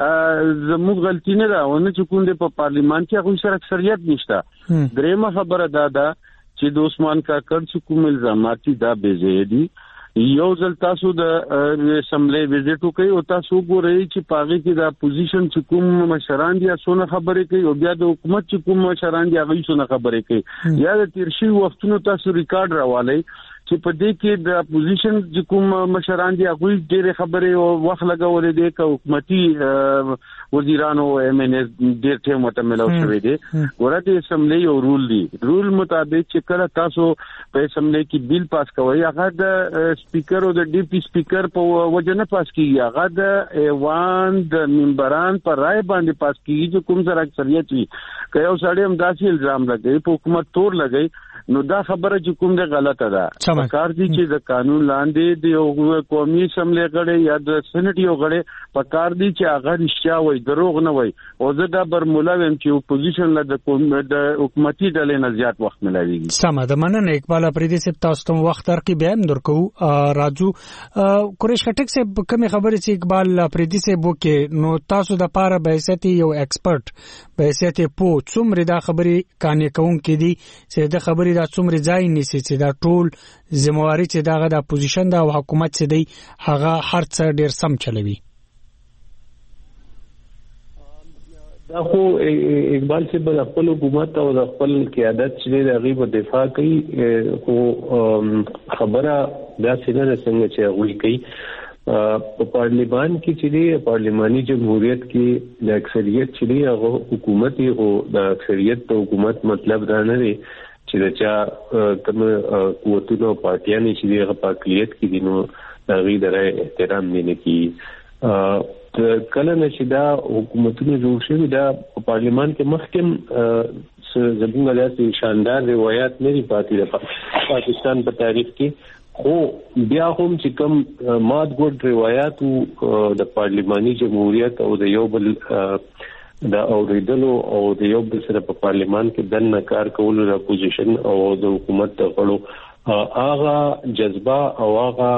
زموږ غلطی نه ده ونه چې کوم د پارلیمان کې هغه سره اکثریت نشته. درېمه خبره دا چې د عثمان کاکړ چې کوم الزامات دا بې دي یو ځل تاسو د اسمبلی وزټ وکړئ او تاسو ګورئ چې پاغي کې د اپوزیشن چې کوم مشران دي اسونه خبرې کوي او بیا د حکومت چې کوم مشران دي هغه څونه خبرې کوي یا د تیرشي وختونو تاسو ریکارډ راوالئ چې په دې کې د اپوزیشن چې کوم مشران دي هغه ډېر خبرې او وخت لګولې دي چې حکومتي وزیرانو ایم ان اس ډېر ټیم وته ملو شوی دي ورته اسمبلی یو رول مطابق چې کله تاسو په اسمبلی کې بیل پاس کوئ هغه د سپیکر او د ډیپټي سپیکر په وجه نه پاس کیږي هغه د ایوان د ممبران پر رائے باندې پاس کیږي چې کوم سره اکثریت وي که یو سړی هم داسې الزام لګوي په حکومت تور لګوي نو دا خبره چې کوم د غلطه ده پکار دي چې د قانون لاندې د یو قومي اسمبلی غړي یا د سېنات یو غړي پکار دي چې هغه رښتیا وایي دروغ نه وایي او زه دا برمولا ویم چې اپوزیشن له د حکومتي ډلې نه زیات وخت ملایوي. سمه ده مننه اقبال اپریدي صاحب تاسو ته وخت درکې بیا هم درکو راجو قریش خټک صاحب کومه خبره چې اقبال اپریدي صاحب وکي نو تاسو د پاره به حیثیت یو ایکسپرټ به حیثیت پو څومره دا خبري کانې کوم کې دي چې د خبري دا څومره ځای نشي چې دا ټول ذمہواری چې داغه د اپوزیشن دا او حکومت چې دی هغه هر څه ډیر سم چلوي. دا خو اقبال سے بل خپل حکومت او خپل قیادت چې د غیب دفاع کوي خو خبره دا څنګه چې غوي کوي په پارلیمان کې چې دی پارلیماني جمهوریت کې د اکثریت چې دی هغه حکومت او د اکثریت ته حکومت مطلب دا نه دی چې دا چا کوم قوتونو پارټیانې چې دغه په اقلیت کې دي نو هغه د رائے احترام نه کوي. کله چې دا حکومتونه جوړ شوي دا په پارلیمان کې مخکې زموږ داسې شاندار روایت نه دي پاتې د پاکستان په تاریخ کې خو بیا هم چې کوم ماد ګډ روایت د پارلیماني جمهوریت او د یو بل دا اوریدلو او د یو بل سره په پارلیمان کې دنه کار کولو د اپوزیشن او د حکومت د غړو هغه جذبه او هغه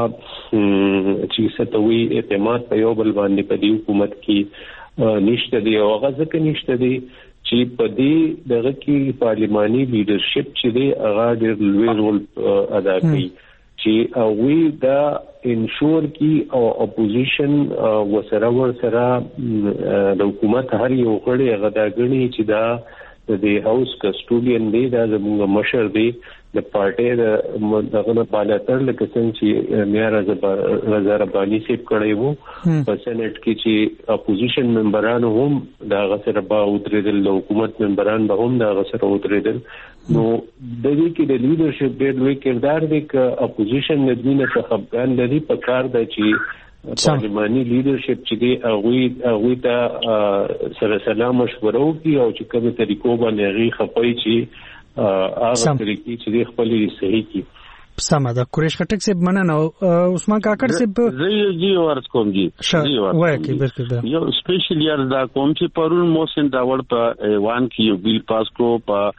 چې ستوي اعتماد په یو بل باندې په دې حکومت کې نشته دی او هغه ځکه نشته دی چې په دې دغه کې پارلیماني لیډرشپ چې دی هغه ډېر لوی رول ادا کوي چې وی دا انشور کی او اپوزیشن وسره د حکومت هر یو غړي غداګنی چې دا د هاوس کسټوډین دی دا زموږ مشر دی د پارټي دغه بالاتر لکه څنګه چې میا رضا ربانی سیب کړی وو په سېنات کې چې اپوزیشن ممبران هم دا غسر با ودرېدل د حکومت ممبران به هم دا غسر ودرېدل نو د دې کې د لیډرشپ ډېر لوی کردار دی چې اپوزیشن د دې نه خبرګان لري په کار د چې پارلیماني لیډرشپ چې دی هغه ته سره سلام مشوره وکړي او چې کومه طریقو باندې غي خپای چې هغه طریقې چې خپل صحیح کی. سمه ده قریش خټک صاحب مننه عثمان کاکړ صاحب زه ورس کوم جی وای کی بالکل یو سپیشل یار دا کوم چې پرون محسن داور په ایوان کې یو بیل پاس کو په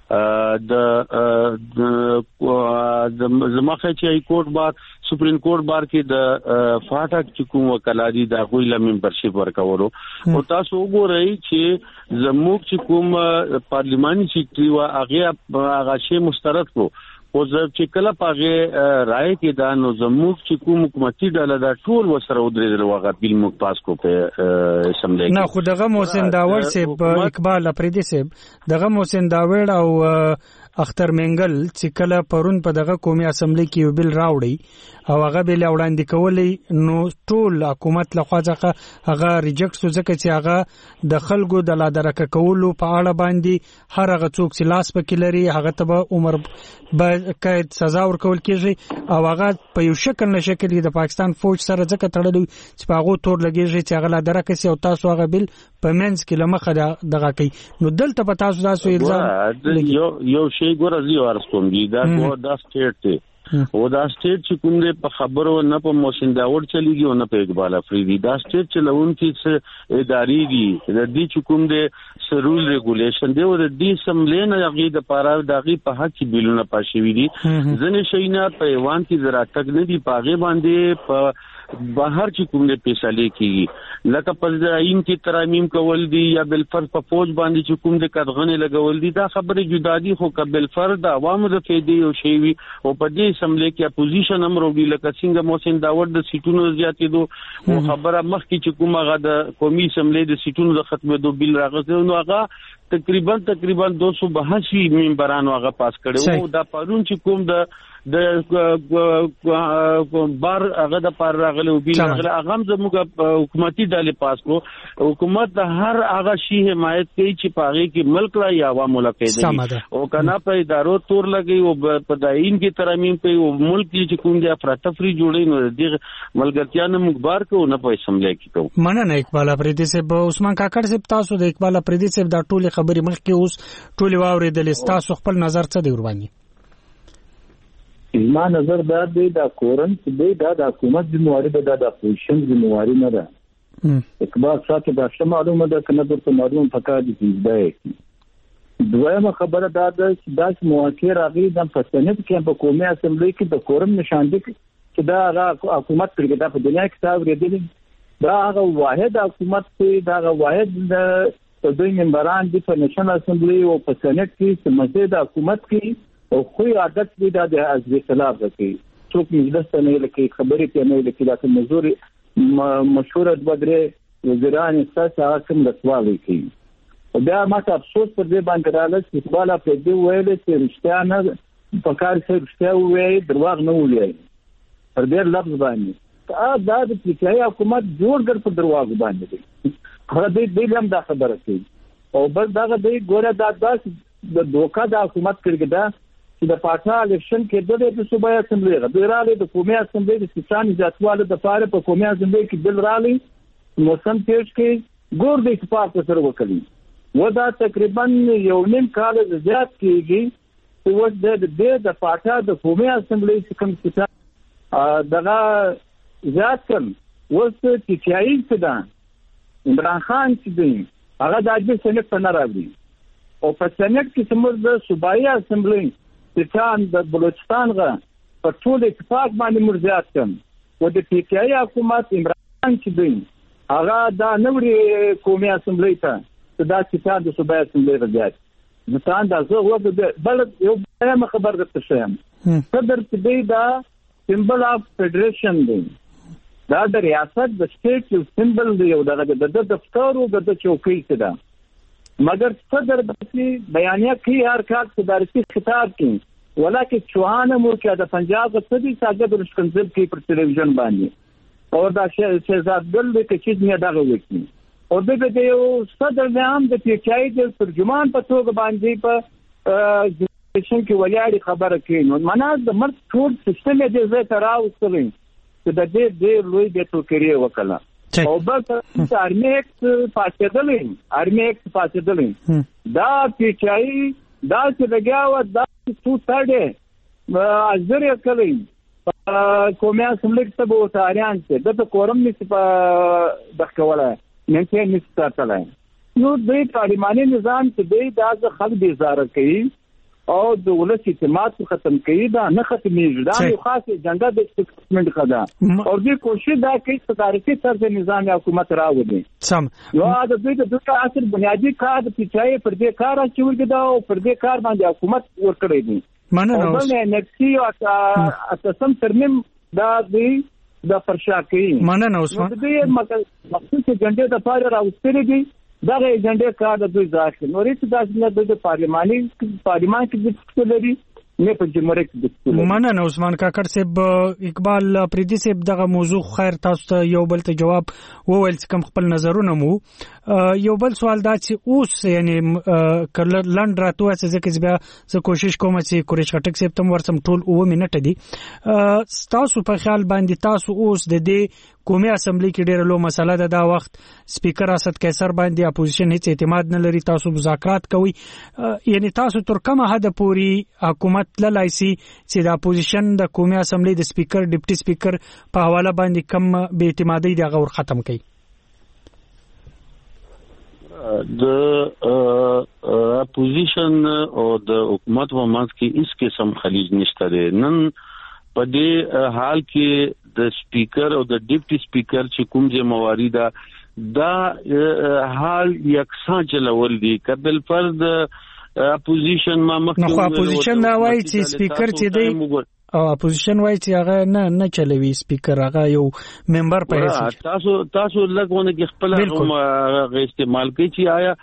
زماخه چې کورټ بار سپریم کورټ بار کې د فاټک چې کوم وکالادي د غوی له ممبرشپ ورکولو او تاسو وګورئ چې زموږ چې کوم پارلیماني سیکرټري وا هغه شی مسترد کو او چې کله پاغه رائے کې دا نو زموږ چې کوم حکومتي ډله دا ټول وسره ودرېدل واغه بیل موږ پاس کو په اسمبلی نه خو دغه محسن داور صاحب اقبال افریدي صاحب دغه محسن داور او اختر منګل چې کله پرون په دغه قومي اسمبلی کې بل راوړي او هغه بل وړاندې کولې نو ټول حکومت لخوا ځکه هغه ریجکټ سو ځکه چې هغه د خلکو د لادرک کولو په اړه باندې هر هغه څوک چې لاس پکې لري هغه ته عمر قید سزا ورکول کیږي او هغه په یو شکل نشکل د پاکستان فوج سره ځکه تړلو چې په هغه تور لګیږي چې هغه لادرک سي او تاسو هغه بل په منځ کې لمخه دغه کوي نو دلته په تاسو تاسو الزام یو شی ګورځي ورسوم دي دا سټیټ ته او دا سټیټ چې کوم دې په خبرو نه په موشن داور چلیږي او نه په اقبال افریدي دا سټیټ چې لونکي څه اداري دي د دې چې کوم دې رول ریګولیشن دی او د دې سملین هغه د پاره دغه په حق کې بیلونه پاشي دي ځنه شینه په ایوان کې زراعت نه دي پاغه باندې په بهر چې کوم دې فیصله کیږي لکه په ځایم کې ترامیم کول دي یا بل فرض په فوج باندې چې کوم دې قدغنه لګول دي دا خبره جدا دي خو قبل فرض د عوامو د فائدې او شی وي او په دې اسمبلی کې اپوزیشن هم وروړي لکه څنګه محسن داور د سیټونو زیاتېدو او خبره مخکې چې کومه غا د قومي اسمبلی د سیټونو د ختمېدو بل راغلی نو هغه تقریبا 282 ممبرانو هغه پاس کړو دا پرون چې کوم د بار هغه د پر راغلی او بیل راغلی هغه زموږ حکومتي ډلې پاس کو حکومت د هر هغه شی حمایت کوي چې پاغي کې ملک لا یا عوام لا پیدا او کنا په ادارو تور لګي او په داین کې ترامیم کوي او ملک چې کوم د افراطفری جوړي نو د ملګرتیا نه مخبار کو نه په اسمبلی کې کو مننه اقبال افریدي صاحب عثمان کاکړ صاحب تاسو د اقبال افریدي صاحب دا ټول خبري مخ کې اوس ټول واوریدل تاسو خپل نظر څه دی ور باندې ما نظر دا دی دا کورن چې دا د حکومت ذمہواری ده د اپوزیشن ذمہواری نه ده اقبال صاحب دا معلومه ده کنه درته معلوم فقط دي دویمه خبره دا ده چې دا مواقع راغلي د پسنت کې په قومي اسمبلی کې د کورم نشاندې چې دا حکومت کې دا په دنیا کې تاسو ورېدل دا هغه واحد حکومت دی دا هغه واحد د دوی ممبران دي په نېشنل اسمبلی او په سنت کې سمجه د حکومت کې او خو عادت دی دا د حزب خلاف دی څوک مجلس ته نه لکه خبرې ته نه لکه لکه مزور مشهور بدره وزیران اساس حاکم لسوالي کوي او بیا ما ته افسوس پر دې باندې رااله چې بالا په دې ویل چې رښتیا نه په کار کې رښتیا وایي درواغ نه وایي پر دې لفظ باندې دا د پلیټای حکومت جوړ ګر په درواغ باندې دی خو دې هم دا خبره کوي او بس دا د ګوره د دوکا د حکومت کړی دا چې د پاټا الیکشن کې د صوبایي اسمبلی غوړاله د قومي اسمبلی د سیستان ځاتواله د فارې په قومي اسمبلی کې بل رالي موسم پیش کې ګور د اتفاق سره وکړي ودا تقریبا یو نیم کال زیات کېږي چې وځ د پاټا د قومي اسمبلی څخه سیستان دغه زیات کم وځ چې چایي څه عمران خان چې دی هغه د اجازه سنت په ناراضي او په سنت کې څومره د صوبایي اسمبلی ستان د بلوچستان غا په ټول اتفاق باندې مرزيات کم او د پی ټ آی حکومت عمران چې دی هغه دا نوري قومي اسمبلی ته دا ستان د صوبایي اسمبلی رضایت مثلا دا زه وګ بل یو خبر درته شم صدر چې دی دا سمبل اف فدریشن دی دا د ریاست د سټیټ یو سمبل دی او د دفتر او د چوکۍ څخه ده مگر صدر دسی بیانیه کی هر کار صدارتی خطاب کی ولکه چوهان مو کې د پنجاب صدی ساګه د رشکنزل کې پر ټلویزیون باندې او دا شهزاد ګل د کچې نه دغه وکړي او د یو صدر نام د پیچای د ترجمان په توګه باندې په جنریشن کې ولیاړي خبره کوي نو معنا د مرګ ټول سیستم دې زه تراوستلې چې د دې لوی د توکري وکړه او بس ارمی ایکس پاسېدلې دا پیچای دا چې لګاوه دا څو تاړي ازره کړی قومي اسمبلی ته به وتاریان چې د کورم نشي په دښکوله نه کې نشي تاتلای نو د پارلماني نظام چې د خلک بیزاره کوي او د ولس اعتماد ختم کوي دا نه ختمېږي دا یو خاص اجنډا د اسټیټمنټ خدا او دې کوشش دا کوي چې تاریخي طرز نظام حکومت راوړي سم یو د دوه اصل بنیادی کار د پیچای پر دې کار چې دا او پر دې کار باندې حکومت ورکړي دي مننه او بل نفسي او اساسم ترمیم دا د فرشاکي مننه عثمان دې مخصوص اجنډا د پاره راوستري دي دا اجنډا کار د دوی ځاخل نو ریټ د پارلمان کې د څه لري نه په جمهوریت د مننه عثمان کاکړ صاحب اقبال پریدي صاحب دغه موضوع خیر تاسو ته یو بل ته جواب وویل چې کوم خپل نظرونه مو یو بل سوال دا چې اوس یعنی کله لند راتو چې بیا زه کوشش کوم چې قریش خټک صاحب تم ورسم ټول 2 منټه دي تاسو په خیال باندې تاسو اوس د دې قومي اسمبلی کې ډېر لو مسله ده دا وخت سپیکر اسد قیصر باندې اپوزیشن هیڅ اعتماد نه لري تاسو مذاکرات کوي یعنی تاسو تر کومه حد پوری حکومت لای سي چې د اپوزیشن د قومي اسمبلی د سپیکر ډیپټي سپیکر په حواله باندې کم به اعتمادي د غور ختم کړي د اپوزیشن او د حکومت په منځ کې هیڅ قسم خلیج نشته ده نن په دې حال کې د سپیکر او د ډیپټي سپیکر چې کوم ځمواري دا حال یکسان چلول دي کبل فرد اپوزیشن ما مخکې نو اپوزیشن دا وایي چې سپیکر چې دی او اپوزیشن وایي چې هغه نه چلوي سپیکر هغه یو ممبر په حیثیت تاسو لګونه کې خپل هغه استعمال کوي چې آیا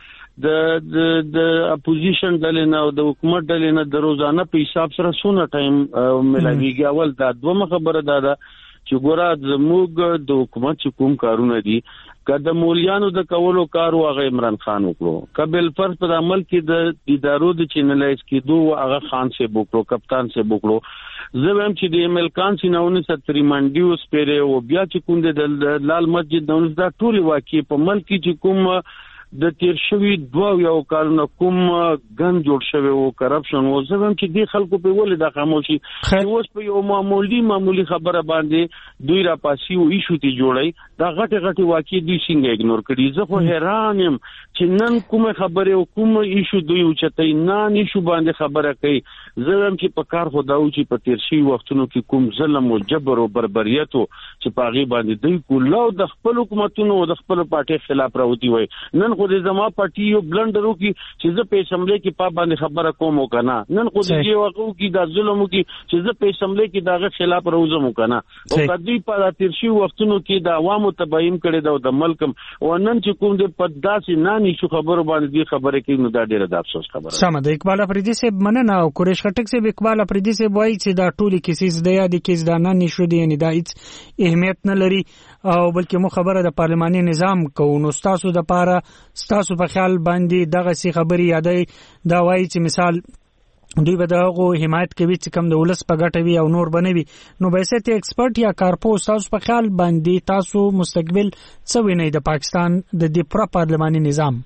د اپوزیشن ډلې نه او د حکومت ډلې نه د روزانه په حساب سره سونه ټایم ملاویږي اول دا دوه خبره ده چې ګوره زموږ د حکومت چې کوم کارونه دي کله مولیانو د کولو کار واغه عمران خان وکړو قبل فرض په عمل کې د ادارو د چینلایز کېدو هغه خان سے وکړو کپتان سے وکړو زم چې د ایمل کان سیناونه 70 منډیو سپیره او بیا چې کوم د لال مسجد نو دا ټول واقع په ملک کې کوم د تیر شوی دوه یو کارونه کوم ګن جوړ شوی او کرپشن او زم چې دی خلکو په ولې د خاموشي اوس په یو معمولی خبره باندې دوی را پاسي او ایشو تی جوړي دا غټه واقع دي څنګه اګنور کړي زه خو حیران یم چې نن کومه خبره او کوم ایشو دوی او چتای نه ایشو باندې خبره کوي زم چې په کار خو دا او چې په تیر شوی وختونو کې کوم ظلم او جبر او بربریت چې پاغي باندې دوی کولو د خپل حکومتونو او د خپل پارټي خلاف راوتی وای نن خو د زما پارټي یو بلندرو کې چې زه په اسمبلی کې پا باندې خبره کوم وکنه نن خو دې واقعو کې د ظلمو کې چې زه په اسمبلی کې داغه خلاف راوځم وکنه او کدی په تیرشي وختونو کې د عوامو تبایم کړي د ملکم او نن چې کوم د پداسي نانی شو خبرو باندې دې خبره کې نو دا ډیره د افسوس خبره سم ده اقبال افریدي صاحب مننه او قریش خټک صاحب اقبال افریدي صاحب وایي چې دا ټولي کیسز د یادې کیس دا نه نشو دي یعنی دا هیڅ اهمیت نه لري او بلکې مو خبره د پارلماني نظام کوو نو تاسو د پاره تاسو په خیال باندې دغه سی خبري یادې دا وایي چې مثال دوی به دغه حمایت کوي چې کم د ولس په ګټه وي او نور بنوي نو به سه ته ایکسپرت یا کارپو تاسو په خیال باندې تاسو مستقبل څه وینئ د پاکستان د دې پارلماني نظام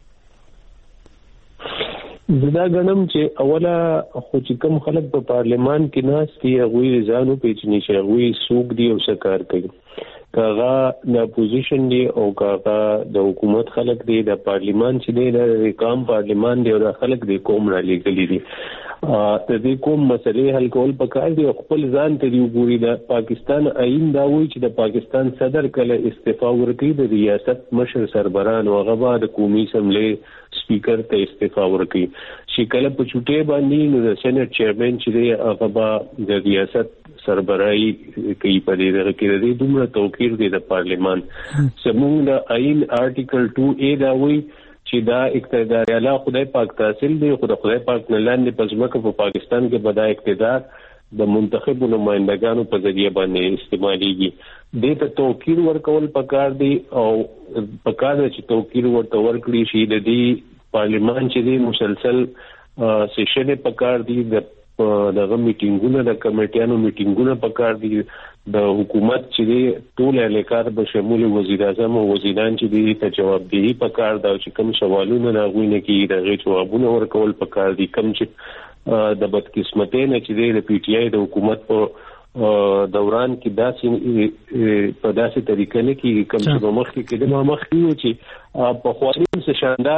دا غنم چې اوله خو چې کوم خلک په پارلمان کې ناستي هغه ځانو پیچني شي هغه سوق دی او سکار کوي کاغه د اپوزیشن دی او کاغه د حکومت خلک دی د پارلمان چې دی د کام پارلمان دی او د خلک دی کوم را لګلی دي د دې کوم مسلې حل کول پکار دی خپل ځان ته دی ګوري د پاکستان آئین دا وایي چې د پاکستان صدر کله استعفا ورکړي د ریاست مشر سربران او غوا د قومي اسمبلی سپیکر ته استعفا ورکړي چې کله په چوټي باندې نو د سېنات چیرمن چې دی هغه د ریاست سربراهي کوي په دې کې د دومره توقیر دی د پارلمان زموږ د آئین آرټیکل 2A دا وایي چې دا اقتدار اعلی خدای پاک تحصیل دی خدای پاک نه لاندې پزماکه په پاکستان کې بدا اقتدار د منتخب نمائندګانو په ذریعہ باندې استعماليږي د ته توقیر ورکول پکار دی او پکار دی چې توقیر ورته ورکړي شي د دې پارلمان چې دی مسلسل سیشن پکار دی دغه میټینګونه د کمیټیانو میټینګونه پکار دي د حکومت چې دی ټول اهلکار به شمول وزیر اعظم او وزیران چې دی ته جوابدهي پکار دا چې کوم سوالونه راغوي نه کیږي دغه جوابونه ورکول پکار دي کوم چې د بدقسمتۍ نه چې دی د پی ټی آی د حکومت په دوران کې داسې په داسې طریقې نه کیږي کوم چې مخکې کېده مخکې و چې په خوانین څه شاندار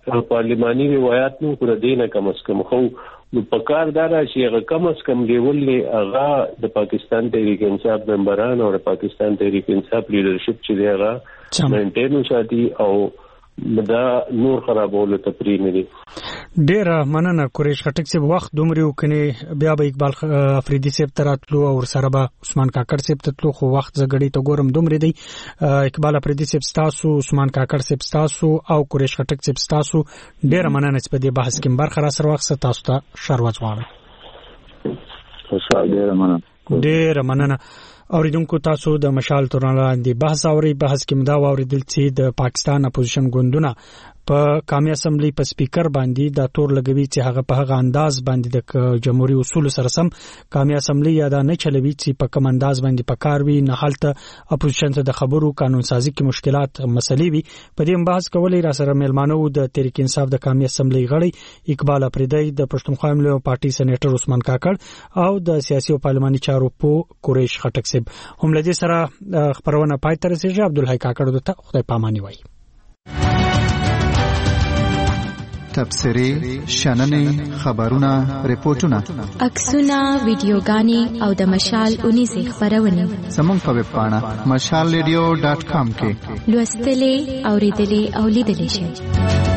پارلیماني روایت نو پر دینه کم از کم خو نو پکار دارا چې هغه کم از کم لیول هغه د پاکستان تحریک انصاف ممبران او د پاکستان تحریک انصاف لیډرشپ چې دی هغه مینټین وساتي او دا نور خرابولو ته پری نه دي. ډیر مننه قریش خټک صاحب وخت دومره وکني بیا به اقبال افریدي صاحب تراتلو او سره به عثمان کاکړ صاحب تطلو خو وخت زګړی ته ګورم دومره دی. اقبال افریدي صاحب تاسو عثمان کاکړ صاحب تاسو او قریش خټک صاحب تاسو ډیر مننه چې په دې بحث کې برخه را سره وخت تاسو ته شروع وغواړم. ډیر مننه. اوریدونکو تاسو د مشال تورن لاندې بحث اوري. بحث کې مدا اوریدل چې د پاکستان اپوزیشن ګوندونه په قومي اسمبلی په سپیکر باندې د تور لګوي چې هغه په هغه انداز باندې د جمهوریت اصول سره سم قومي اسمبلی یا دا نه چلوي چې په کوم انداز باندې پکار وي نه حالت اپوزیشن ته د خبرو قانون سازي کې مشکلات مسلې وي. په دې بحث کولای را سره ملمانو د تحریک انصاف د قومي اسمبلی غړي اقبال افریدي د پښتونخوا ملي پارټي سېنیټر عثمان کاکړ او د سیاسي او پارلماني چارو په قریش خټک صاحب هم لدی سره خبرونه پای ته رسیدي. عبدالحی کاکړ ته خدای پاماني وایي. تبصرې شننې خبرونه ریپورتونه عکسونه ویډیوګانې او د مشال 19 خبرونه زموږ په ویب پاڼه mashalradio.com کې لوستلې اوریدلې او لیدلې شئ.